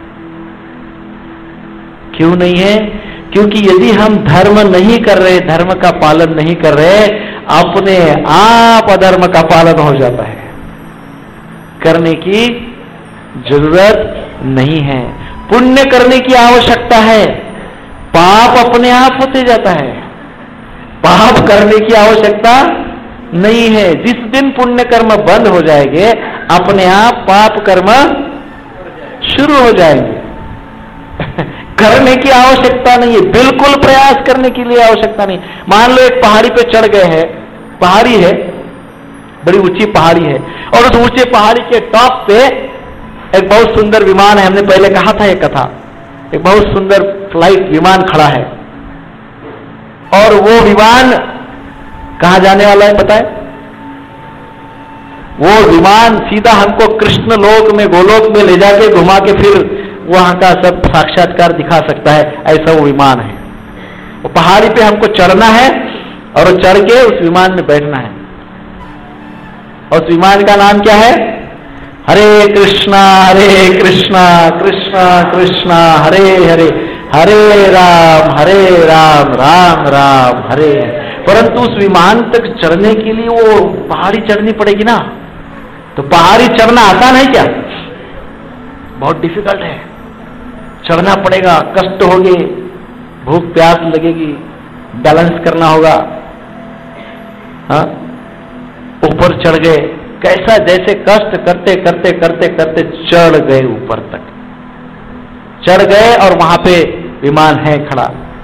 क्यों नहीं है? क्योंकि यदि हम धर्म नहीं कर रहे, धर्म का पालन नहीं कर रहे, अपने आप अधर्म का पालन हो जाता है। करने की जरूरत नहीं है, पुण्य करने की आवश्यकता है। पाप अपने आप होते जाता है, पाप करने की आवश्यकता नहीं है। जिस दिन पुण्य कर्म बंद हो जाएंगे, अपने आप पाप कर्म शुरू हो जाएंगे। करने की आवश्यकता नहीं है, बिल्कुल प्रयास करने के लिए आवश्यकता नहीं। मान लो एक पहाड़ी पे चढ़ गए हैं, पहाड़ी है, बड़ी ऊंची पहाड़ी है, और उस ऊंचे पहाड़ी के टॉप पे एक बहुत सुंदर विमान है। हमने पहले कहा था एक कथा, एक बहुत सुंदर फ्लाइट विमान खड़ा है, और वो विमान कहां जाने वाला है पता है? वो विमान सीधा हमको कृष्ण लोक में, गोलोक में ले जाके घुमा के फिर वहां का सब साक्षात्कार दिखा सकता है, ऐसा वो विमान है। वो पहाड़ी पे हमको चढ़ना है और चढ़ के उस विमान में बैठना है। और उस विमान का नाम क्या है? हरे कृष्णा हरे कृष्णा कृष्णा कृष्णा हरे हरे, हरे राम हरे राम राम राम हरे। परंतु उस विमान तक चढ़ने के लिए वो पहाड़ी चढ़नी पड़ेगी ना। तो पहाड़ी चढ़ना आसान है क्या? बहुत डिफिकल्ट है। चढ़ना पड़ेगा, कष्ट होंगे, भूख प्यास लगेगी, बैलेंस करना होगा। हाँ, ऊपर चढ़ गए, कैसा जैसे कष्ट करते करते करते करते चढ़ गए ऊपर तक, चढ़ गए और वहां पे विमान है खड़ा।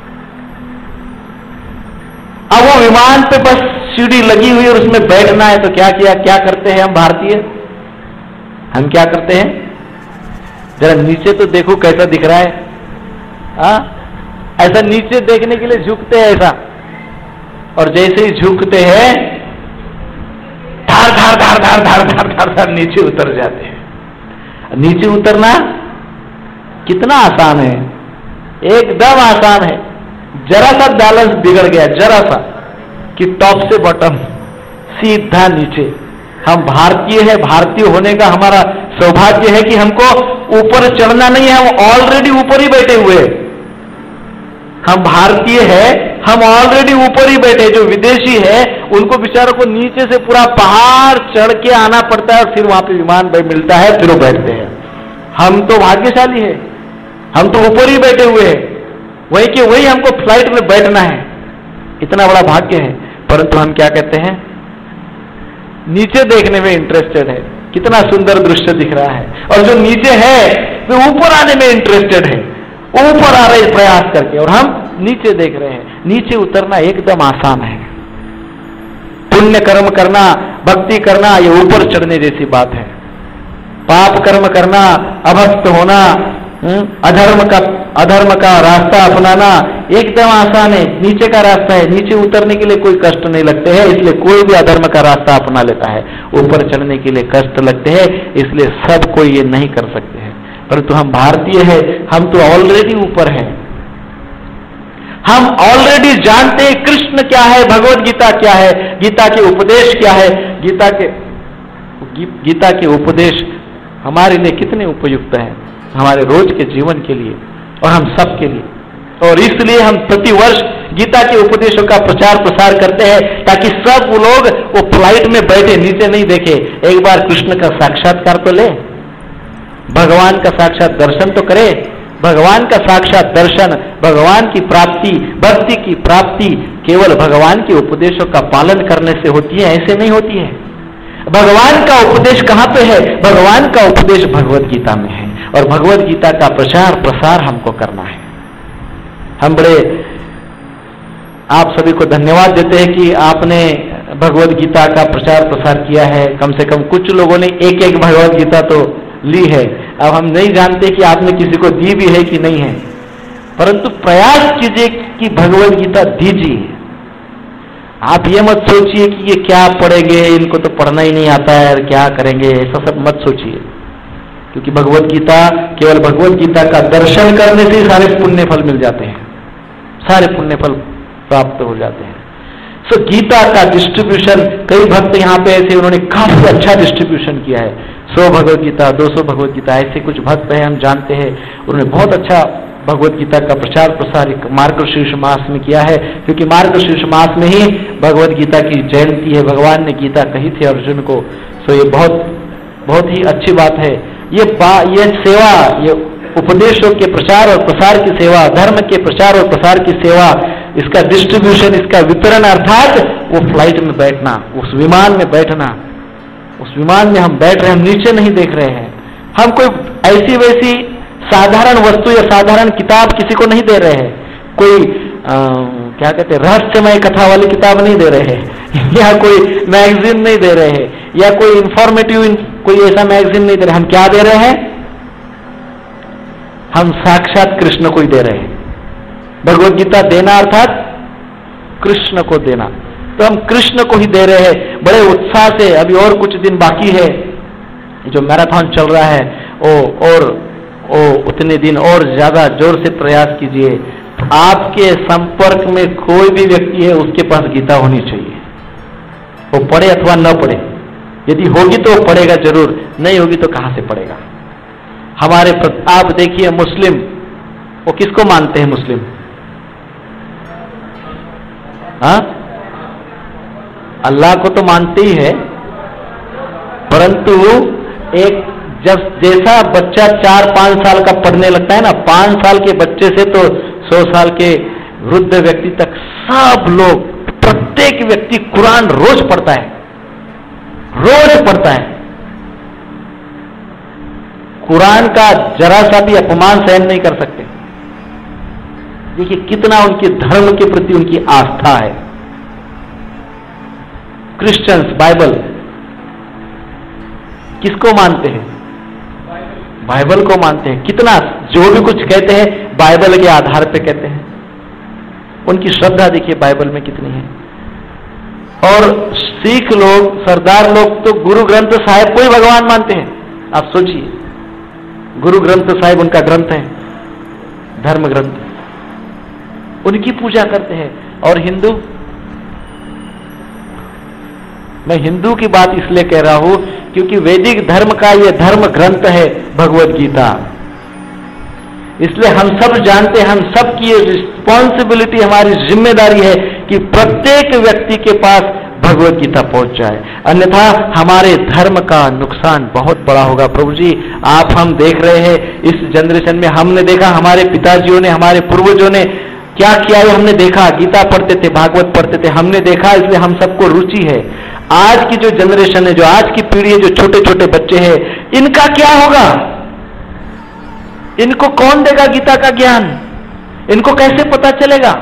अब वो विमान पे बस सीढ़ी लगी हुई और उसमें बैठना है। तो क्या किया, क्या करते हैं हम भारतीय? हम क्या करते हैं? जरा नीचे तो देखो कैसा दिख रहा है। आ? ऐसा नीचे देखने के लिए झुकते हैं ऐसा, और जैसे ही झुकते हैं धार धार धार धार धार धार धार धार नीचे उतर जाते हैं। नीचे उतरना कितना आसान है, एकदम आसान है। जरा सा बैलेंस बिगड़ गया, जरा सा, कि टॉप से बॉटम सीधा नीचे। हम भारतीय है, भारतीय होने का हमारा सौभाग्य है कि हमको ऊपर चढ़ना नहीं है, हम ऑलरेडी ऊपर ही बैठे हुए। हम भारतीय है, हम ऑलरेडी ऊपर ही बैठे। जो विदेशी है उनको बेचारों को नीचे से पूरा पहाड़ चढ़ के आना पड़ता है, और फिर वहां पे विमान मिलता है, फिर वो बैठते हैं। हम तो भाग्यशाली है, हम तो ऊपर ही बैठे हुए हैं। वही कि वही हमको फ्लाइट में बैठना है। इतना बड़ा भाग्य है, परंतु हम क्या कहते हैं, नीचे देखने में इंटरेस्टेड है, कितना सुंदर दृश्य दिख रहा है, और जो नीचे है वो ऊपर आने में इंटरेस्टेड है, ऊपर आ रहे प्रयास करके, और हम नीचे देख रहे हैं। नीचे उतरना एकदम आसान है। पुण्य कर्म करना, भक्ति करना, ये ऊपर चढ़ने जैसी बात है। पाप कर्म करना, अभक्त होना, अधर्म का अधर्म का रास्ता अपनाना एकदम आसान है, नीचे का रास्ता है। नीचे उतरने के लिए कोई कष्ट नहीं लगते हैं, इसलिए कोई भी अधर्म का रास्ता अपना लेता है। ऊपर चढ़ने के लिए कष्ट लगते हैं, इसलिए सब कोई ये नहीं कर सकते हैं। परंतु हम भारतीय हैं, हम तो ऑलरेडी ऊपर हैं। हम ऑलरेडी जानते हैं कृष्ण क्या है, भगवत गीता क्या है, गीता के उपदेश क्या है। गीता के गीता के उपदेश हमारे लिए कितने उपयुक्त हैं, हमारे रोज के जीवन के लिए और हम सब के लिए। और इसलिए हम प्रति वर्ष गीता के उपदेशों का प्रचार प्रसार करते हैं, ताकि सब लोग वो फ्लाइट में बैठे नीचे नहीं देखे, एक बार कृष्ण का साक्षात्कार तो ले, भगवान का साक्षात दर्शन तो करे। भगवान का साक्षात दर्शन, भगवान की प्राप्ति, भक्ति की प्राप्ति केवल भगवान के उपदेशों का पालन करने से होती है, ऐसे नहीं होती है। भगवान का उपदेश कहां पे है? भगवान का उपदेश भगवत गीता में है, और भगवत गीता का प्रचार प्रसार हमको करना है। हम बड़े आप सभी को धन्यवाद देते हैं कि आपने भगवत गीता का प्रचार प्रसार किया है। कम से कम कुछ लोगों ने एक एक भगवत गीता तो ली है। अब हम नहीं जानते कि आपने किसी को दी भी है कि नहीं है, परंतु प्रयास कीजिए कि भगवत गीता दीजिए। आप ये मत सोचिए कि ये क्या पढ़ेंगे, इनको तो पढ़ना ही नहीं आता है, क्या करेंगे, ऐसा सब मत सोचिए। क्योंकि भगवत गीता, केवल भगवत गीता का दर्शन करने से ही सारे पुण्य फल मिल जाते हैं, सारे पुण्य फल प्राप्त हो जाते हैं। सो गीता का डिस्ट्रीब्यूशन, कई भक्त यहाँ पे ऐसे उन्होंने काफी अच्छा डिस्ट्रीब्यूशन किया है। सौ भगवत गीता, दो सौ भगवत गीता, ऐसे कुछ भक्त हैं हम जानते हैं, उन्होंने बहुत अच्छा भगवत गीता का प्रचार प्रसार मार्गशीर्ष मास में किया है। क्योंकि मार्गशीर्ष मास में ही भगवत गीता की जयंती है, भगवान ने गीता कही थी अर्जुन को। सो ये बहुत बहुत ही अच्छी बात है। ये ये सेवा, ये उपदेशों के प्रचार और प्रसार की सेवा, धर्म के प्रचार और प्रसार की सेवा, इसका डिस्ट्रीब्यूशन, इसका वितरण, अर्थात वो फ्लाइट में बैठना, उस विमान में बैठना, उस विमान में हम बैठ रहे हैं, हम नीचे नहीं देख रहे हैं, हम कोई ऐसी वैसी साधारण वस्तु या साधारण किताब किसी को नहीं दे रहे हैं, कोई आ, क्या कहते हैं रहस्यमय कथा वाली किताब नहीं दे रहे हैं, या कोई मैगजीन नहीं दे रहे हैं, या कोई इंफॉर्मेटिव कोई ऐसा मैगजीन नहीं दे रहे। हम क्या दे रहे हैं? हम साक्षात कृष्ण को ही दे रहे हैं। भगवत गीता देना अर्थात कृष्ण को देना, तो हम कृष्ण को ही दे रहे हैं बड़े उत्साह से। अभी और कुछ दिन बाकी है, जो मैराथन चल रहा है वो और ओ, उतने दिन और ज्यादा जोर से प्रयास कीजिए। आपके संपर्क में कोई भी व्यक्ति है, उसके पास गीता होनी चाहिए, वो पढ़े अथवा न पढ़े। यदि होगी तो वो पढ़ेगा जरूर, नहीं होगी तो कहां से पढ़ेगा। हमारे आप देखिए मुस्लिम, वो किसको मानते हैं मुस्लिम? हाँ, अल्लाह को तो मानते ही है, परंतु एक जब जैसा बच्चा चार पांच साल का पढ़ने लगता है ना, पांच साल के बच्चे से तो सौ साल के वृद्ध व्यक्ति तक सब लोग, प्रत्येक व्यक्ति कुरान रोज पढ़ता है, रोज पढ़ता है। कुरान का जरा सा भी अपमान सहन नहीं कर सकते। देखिए कितना उनके धर्म के प्रति उनकी आस्था है। क्रिश्चियंस बाइबल किसको मानते हैं? बाइबल को मानते हैं। कितना जो भी कुछ कहते हैं बाइबल के आधार पे कहते हैं। उनकी श्रद्धा देखिए बाइबल में कितनी है। और सिख लोग, सरदार लोग तो गुरु ग्रंथ साहिब को ही भगवान मानते हैं। आप सोचिए, गुरु ग्रंथ साहिब उनका ग्रंथ है, धर्म ग्रंथ, उनकी पूजा करते हैं। और हिंदू, मैं हिंदू की बात इसलिए कह रहा हूं क्योंकि वैदिक धर्म का यह धर्म ग्रंथ है भगवत गीता। इसलिए हम सब जानते हैं, हम सब की ये रिस्पॉन्सिबिलिटी, हमारी जिम्मेदारी है कि प्रत्येक व्यक्ति के पास भगवत गीता पहुंच जाए, अन्यथा हमारे धर्म का नुकसान बहुत बड़ा होगा। प्रभु जी, आप हम देख रहे हैं इस जनरेशन में, हमने देखा हमारे पिताजियों ने, हमारे पूर्वजों ने क्या किया है हमने देखा, गीता पढ़ते थे, भागवत पढ़ते थे, हमने देखा, इसलिए हम सबको रुचि है। आज की जो जनरेशन है, जो आज की पीढ़ी है, जो छोटे छोटे बच्चे हैं, इनका क्या होगा? इनको कौन देगा गीता का ज्ञान? इनको कैसे पता चलेगा?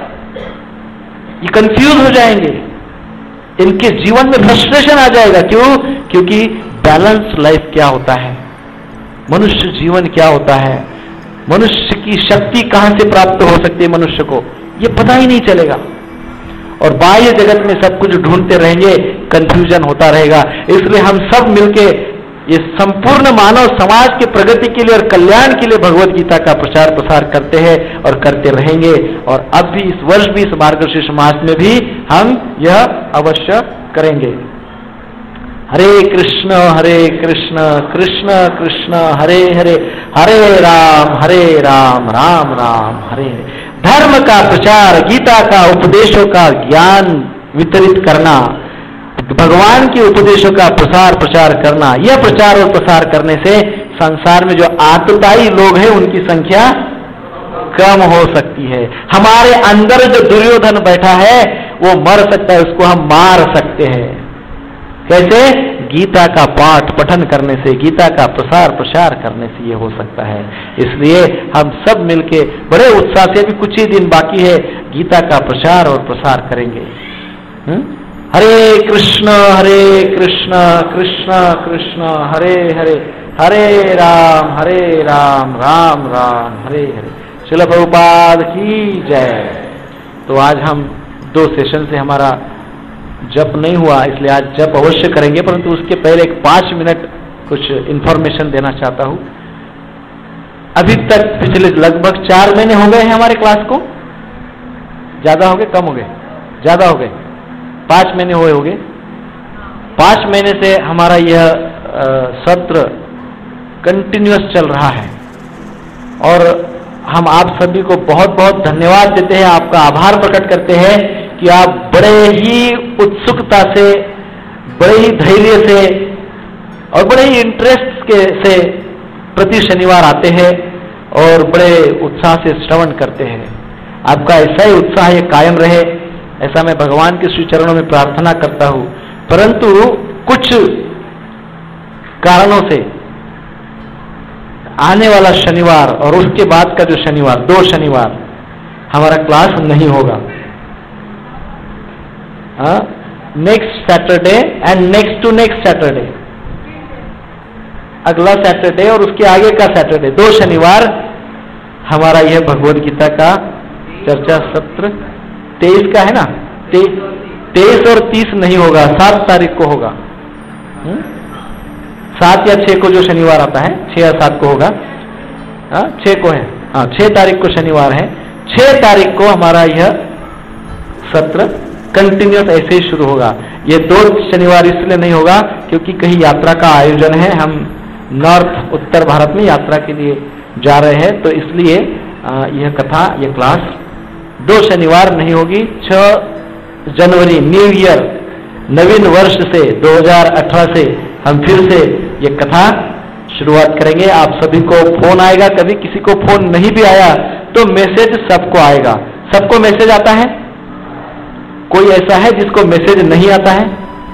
ये कंफ्यूज हो जाएंगे, इनके जीवन में फ्रस्ट्रेशन आ जाएगा। क्यों? क्योंकि बैलेंस लाइफ क्या होता है, मनुष्य जीवन क्या होता है, मनुष्य की शक्ति कहां से प्राप्त हो सकती है मनुष्य को, ये पता ही नहीं चलेगा। और बाह्य जगत में सब कुछ ढूंढते रहेंगे, कंफ्यूजन होता रहेगा। इसलिए हम सब मिलके ये संपूर्ण मानव समाज के प्रगति के लिए और कल्याण के लिए भगवत गीता का प्रचार प्रसार करते हैं और करते रहेंगे। और अब भी इस वर्ष भी इस मार्गशीर्ष मास में भी हम यह अवश्य करेंगे। हरे कृष्ण हरे कृष्ण कृष्ण कृष्ण हरे हरे, हरे राम हरे राम राम राम हरे हरे। धर्म का प्रचार, गीता का उपदेशों का ज्ञान वितरित करना, भगवान के उपदेशों का प्रसार प्रचार करना, यह प्रचार और प्रसार करने से संसार में जो आतताई लोग हैं उनकी संख्या कम हो सकती है। हमारे अंदर जो दुर्योधन बैठा है वो मर सकता है, उसको हम मार सकते हैं। कैसे? गीता का पाठ पठन करने से, गीता का प्रसार प्रचार करने से ये हो सकता है। इसलिए हम सब मिलके बड़े उत्साह से, अभी कुछ ही दिन बाकी है, गीता का प्रचार और प्रसार करेंगे। हुँ? हरे कृष्ण हरे कृष्ण कृष्ण कृष्ण हरे हरे, हरे राम हरे राम राम राम हरे हरे। श्रील प्रभुपाद की जय। तो आज हम दो सेशन से हमारा जप नहीं हुआ, इसलिए आज जप अवश्य करेंगे, परंतु उसके पहले एक पांच मिनट कुछ इंफॉर्मेशन देना चाहता हूं। अभी तक पिछले लगभग चार महीने हो गए हैं हमारे क्लास को। ज्यादा हो गए, कम हो गए? ज्यादा हो गए, पांच महीने हुए हो गए। पांच महीने से हमारा यह सत्र कंटिन्यूअस चल रहा है और हम आप सभी को बहुत बहुत धन्यवाद देते हैं, आपका आभार प्रकट करते हैं कि आप बड़े ही उत्सुकता से, बड़े ही धैर्य से और बड़े ही इंटरेस्ट के से प्रति शनिवार आते हैं और बड़े उत्साह से श्रवण करते हैं। आपका ऐसा ही उत्साह ये कायम रहे, ऐसा मैं भगवान के श्री चरणों में प्रार्थना करता हूं। परंतु कुछ कारणों से आने वाला शनिवार और उसके बाद का जो शनिवार, दो शनिवार हमारा क्लास नहीं होगा। Next Saturday and next to next Saturday, अगला सैटरडे और उसके आगे का सैटरडे, दो शनिवार हमारा यह भगवद गीता का चर्चा सत्र तेईस का है ना, ते, तेईस और तीस नहीं होगा, सात तारीख को होगा। हुँ? सात या छह को जो शनिवार आता है, छह या सात को होगा। हाँ, छह को है, हाँ छह तारीख को शनिवार है। छह तारीख को हमारा यह सत्र कंटिन्यूस ऐसे ही शुरू होगा। ये दो शनिवार इसलिए नहीं होगा क्योंकि कहीं यात्रा का आयोजन है, हम नॉर्थ उत्तर भारत में यात्रा के लिए जा रहे हैं, तो इसलिए यह कथा, यह क्लास दो शनिवार नहीं होगी। छह जनवरी न्यू ईयर, नवीन वर्ष से दो हज़ार अठारह से हम फिर से ये कथा शुरुआत करेंगे। आप सभी को फोन आएगा, कभी किसी को फोन नहीं भी आया तो मैसेज सबको आएगा। सबको मैसेज आता है? कोई ऐसा है जिसको मैसेज नहीं आता है?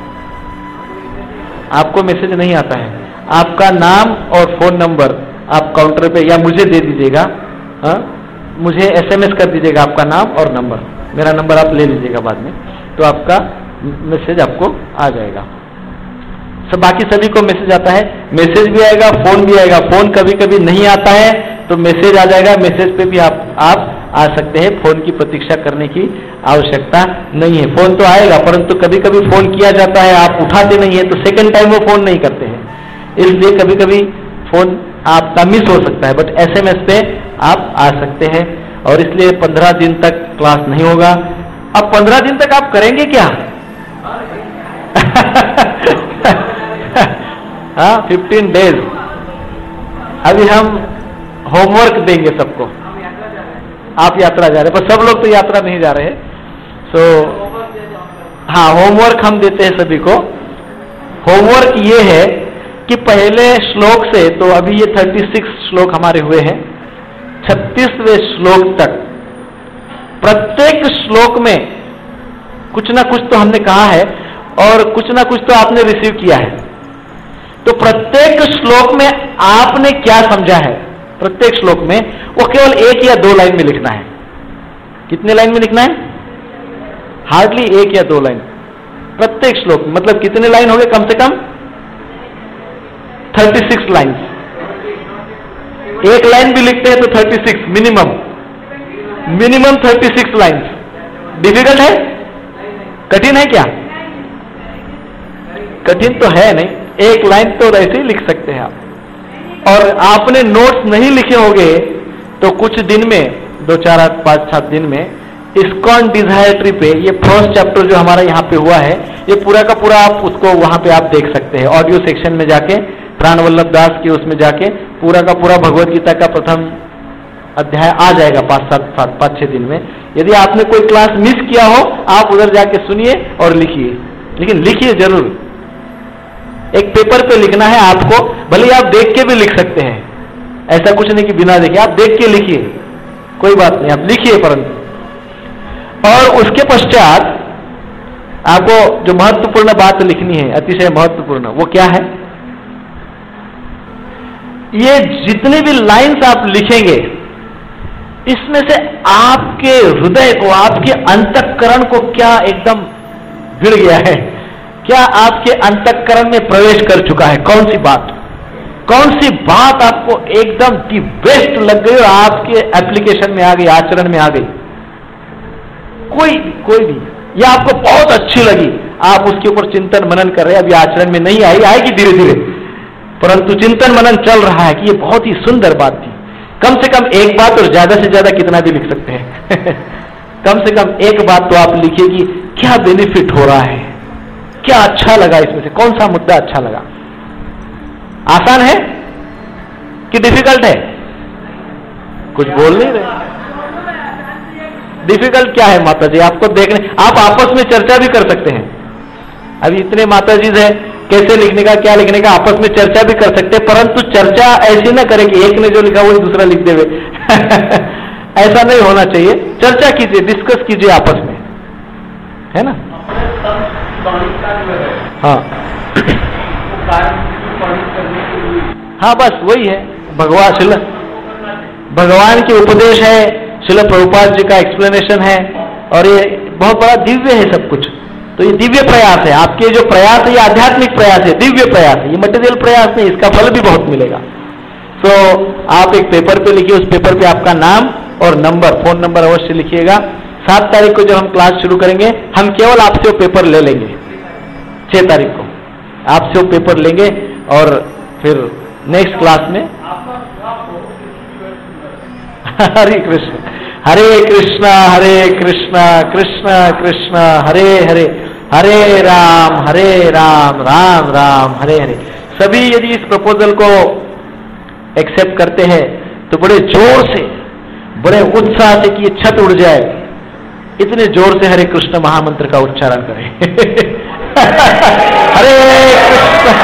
आपको मैसेज नहीं आता है? आपका नाम और फोन नंबर आप काउंटर पे या मुझे दे दीजिएगा। हाँ, मुझे एसएमएस कर दीजिएगा आपका नाम और नंबर, मेरा नंबर आप ले लीजिएगा बाद में, तो आपका मैसेज आपको आ जाएगा। सब बाकी सभी को मैसेज आता है, मैसेज भी आएगा, फोन भी आएगा। फोन कभी कभी नहीं आता है तो मैसेज आ जाएगा, मैसेज पे भी आप आप आ सकते हैं। फोन की प्रतीक्षा करने की आवश्यकता नहीं है। फोन तो आएगा, परंतु कभी कभी फोन किया जाता है, आप उठाते नहीं है, तो सेकंड टाइम वो फोन नहीं करते हैं, इसलिए कभी कभी फोन आपका मिस हो सकता है, बट एसएमएस पे आप आ सकते हैं। और इसलिए पंद्रह दिन तक क्लास नहीं होगा। अब पंद्रह दिन तक आप करेंगे क्या? हाँ, फिफ्टीन डेज। अभी हम होमवर्क देंगे सबको। आप यात्रा जा रहे हैं, पर सब लोग तो यात्रा नहीं जा रहे हैं। सो हाँ, होमवर्क हम देते हैं सभी को। होमवर्क ये है कि पहले श्लोक से, तो अभी ये छत्तीस श्लोक हमारे हुए हैं, छत्तीसवें श्लोक तक प्रत्येक श्लोक में कुछ ना कुछ तो हमने कहा है और कुछ ना कुछ तो आपने रिसीव किया है। तो प्रत्येक श्लोक में आपने क्या समझा है, प्रत्येक श्लोक में वो केवल एक या दो लाइन में लिखना है। कितने लाइन में लिखना है? हार्डली एक या दो लाइन प्रत्येक श्लोक में। मतलब कितने लाइन हो गए? कम से कम छत्तीस लाइन्स। एक लाइन भी लिखते हैं तो छत्तीस मिनिमम, मिनिमम छत्तीस लाइन्स। डिफिकल्ट है? कठिन है क्या? कठिन तो है नहीं, एक लाइन तो ऐसे ही लिख सकते हैं आप। और आपने नोट्स नहीं लिखे होंगे तो कुछ दिन में, दो चार आठ पांच सात दिन में इस्कॉन डिजायर ट्री पे, ये फर्स्ट चैप्टर जो हमारा यहाँ पे हुआ है, ये पूरा का पूरा आप उसको वहां पे आप देख सकते हैं। ऑडियो सेक्शन में जाके प्राण वल्लभ दास के उसमें जाके पूरा का पूरा भगवत गीता का प्रथम अध्याय आ जाएगा पांच सात सात पांच छह दिन में। यदि आपने कोई क्लास मिस किया हो, आप उधर जाके सुनिए और लिखिए, लेकिन लिखिए जरूर। एक पेपर पे लिखना है आपको, भले आप देख के भी लिख सकते हैं, ऐसा कुछ नहीं कि बिना देखे, आप देख के लिखिए, कोई बात नहीं, आप लिखिए। परंतु और उसके पश्चात आपको जो महत्वपूर्ण बात लिखनी है, अतिशय महत्वपूर्ण, वो क्या है? ये जितने भी लाइंस आप लिखेंगे, इसमें से आपके हृदय को, आपके अंतःकरण को क्या एकदम भिड़ गया है, क्या आपके अंतःकरण में प्रवेश कर चुका है? कौन सी बात, कौन सी बात आपको एकदम दी बेस्ट लग गई और आपके एप्लीकेशन में आ गई, आचरण में आ गई? कोई कोई भी, या आपको बहुत अच्छी लगी, आप उसके ऊपर चिंतन मनन कर रहे हैं, अभी आचरण में नहीं आई, आएगी धीरे धीरे, परंतु चिंतन मनन चल रहा है कि ये बहुत ही सुंदर बात थी। कम से कम एक बात, और ज्यादा से ज्यादा कितना भी लिख सकते हैं कम से कम एक बात तो आप लिखिए कि क्या बेनिफिट हो रहा है, क्या अच्छा लगा, इसमें से कौन सा मुद्दा अच्छा लगा। आसान है कि डिफिकल्ट है? कुछ बोल नहीं रहे। डिफिकल्ट क्या है माता जी? आपको देखने, आप आपस में चर्चा भी कर सकते हैं। अभी इतने माता जी है, कैसे लिखने का, क्या लिखने का, आपस में चर्चा भी कर सकते हैं, परंतु चर्चा ऐसी ना करें कि एक ने जो लिखा वही दूसरा लिख देवे ऐसा नहीं होना चाहिए। चर्चा कीजिए, डिस्कस कीजिए आपस में, है ना? हाँ हाँ, बस वही है। भगवान शिल भगवान के उपदेश है, शिल प्रभुपाद जी का एक्सप्लेनेशन है, और ये बहुत बड़ा दिव्य है सब कुछ। तो ये दिव्य प्रयास है, आपके जो प्रयास है ये आध्यात्मिक प्रयास है, दिव्य प्रयास है, ये मटेरियल प्रयास नहीं, इसका फल भी बहुत मिलेगा। तो आप एक पेपर पे लिखिए, उस पेपर पे आपका नाम और नंबर, फोन नंबर अवश्य लिखिएगा। सात तारीख को जब हम क्लास शुरू करेंगे, हम केवल आपसे वो पेपर ले लेंगे। छह तारीख को आपसे वो पेपर लेंगे और फिर नेक्स्ट क्लास में हरे कृष्ण हरे कृष्णा हरे कृष्णा कृष्णा कृष्णा हरे हरे, हरे राम हरे राम राम राम हरे हरे। सभी यदि इस प्रपोजल को एक्सेप्ट करते हैं तो बड़े जोर से, बड़े उत्साह से कि ये छत उड़ जाए, इतने जोर से हरे कृष्ण महामंत्र का उच्चारण करें हरे कृष्ण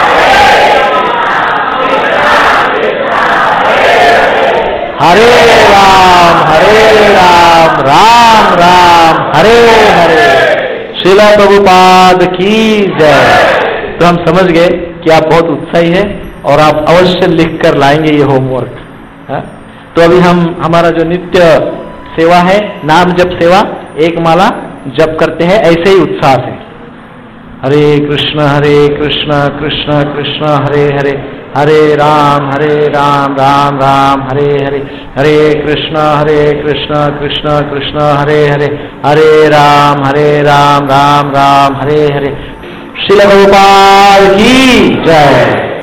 हरे राम हरे राम राम राम हरे हरे। श्रीला प्रभुपाद की जय। तो हम समझ गए कि आप बहुत उत्साही हैं और आप अवश्य लिख कर लाएंगे ये होमवर्क। तो अभी हम हमारा जो नित्य सेवा है, नाम जप सेवा, एक माला जप करते हैं ऐसे ही उत्साह से। हरे कृष्ण हरे कृष्ण कृष्ण कृष्ण हरे हरे, हरे राम हरे राम राम राम हरे हरे, हरे कृष्ण हरे कृष्ण कृष्ण कृष्ण हरे हरे, हरे राम हरे राम राम राम हरे हरे। श्रील प्रभुपाद की जय।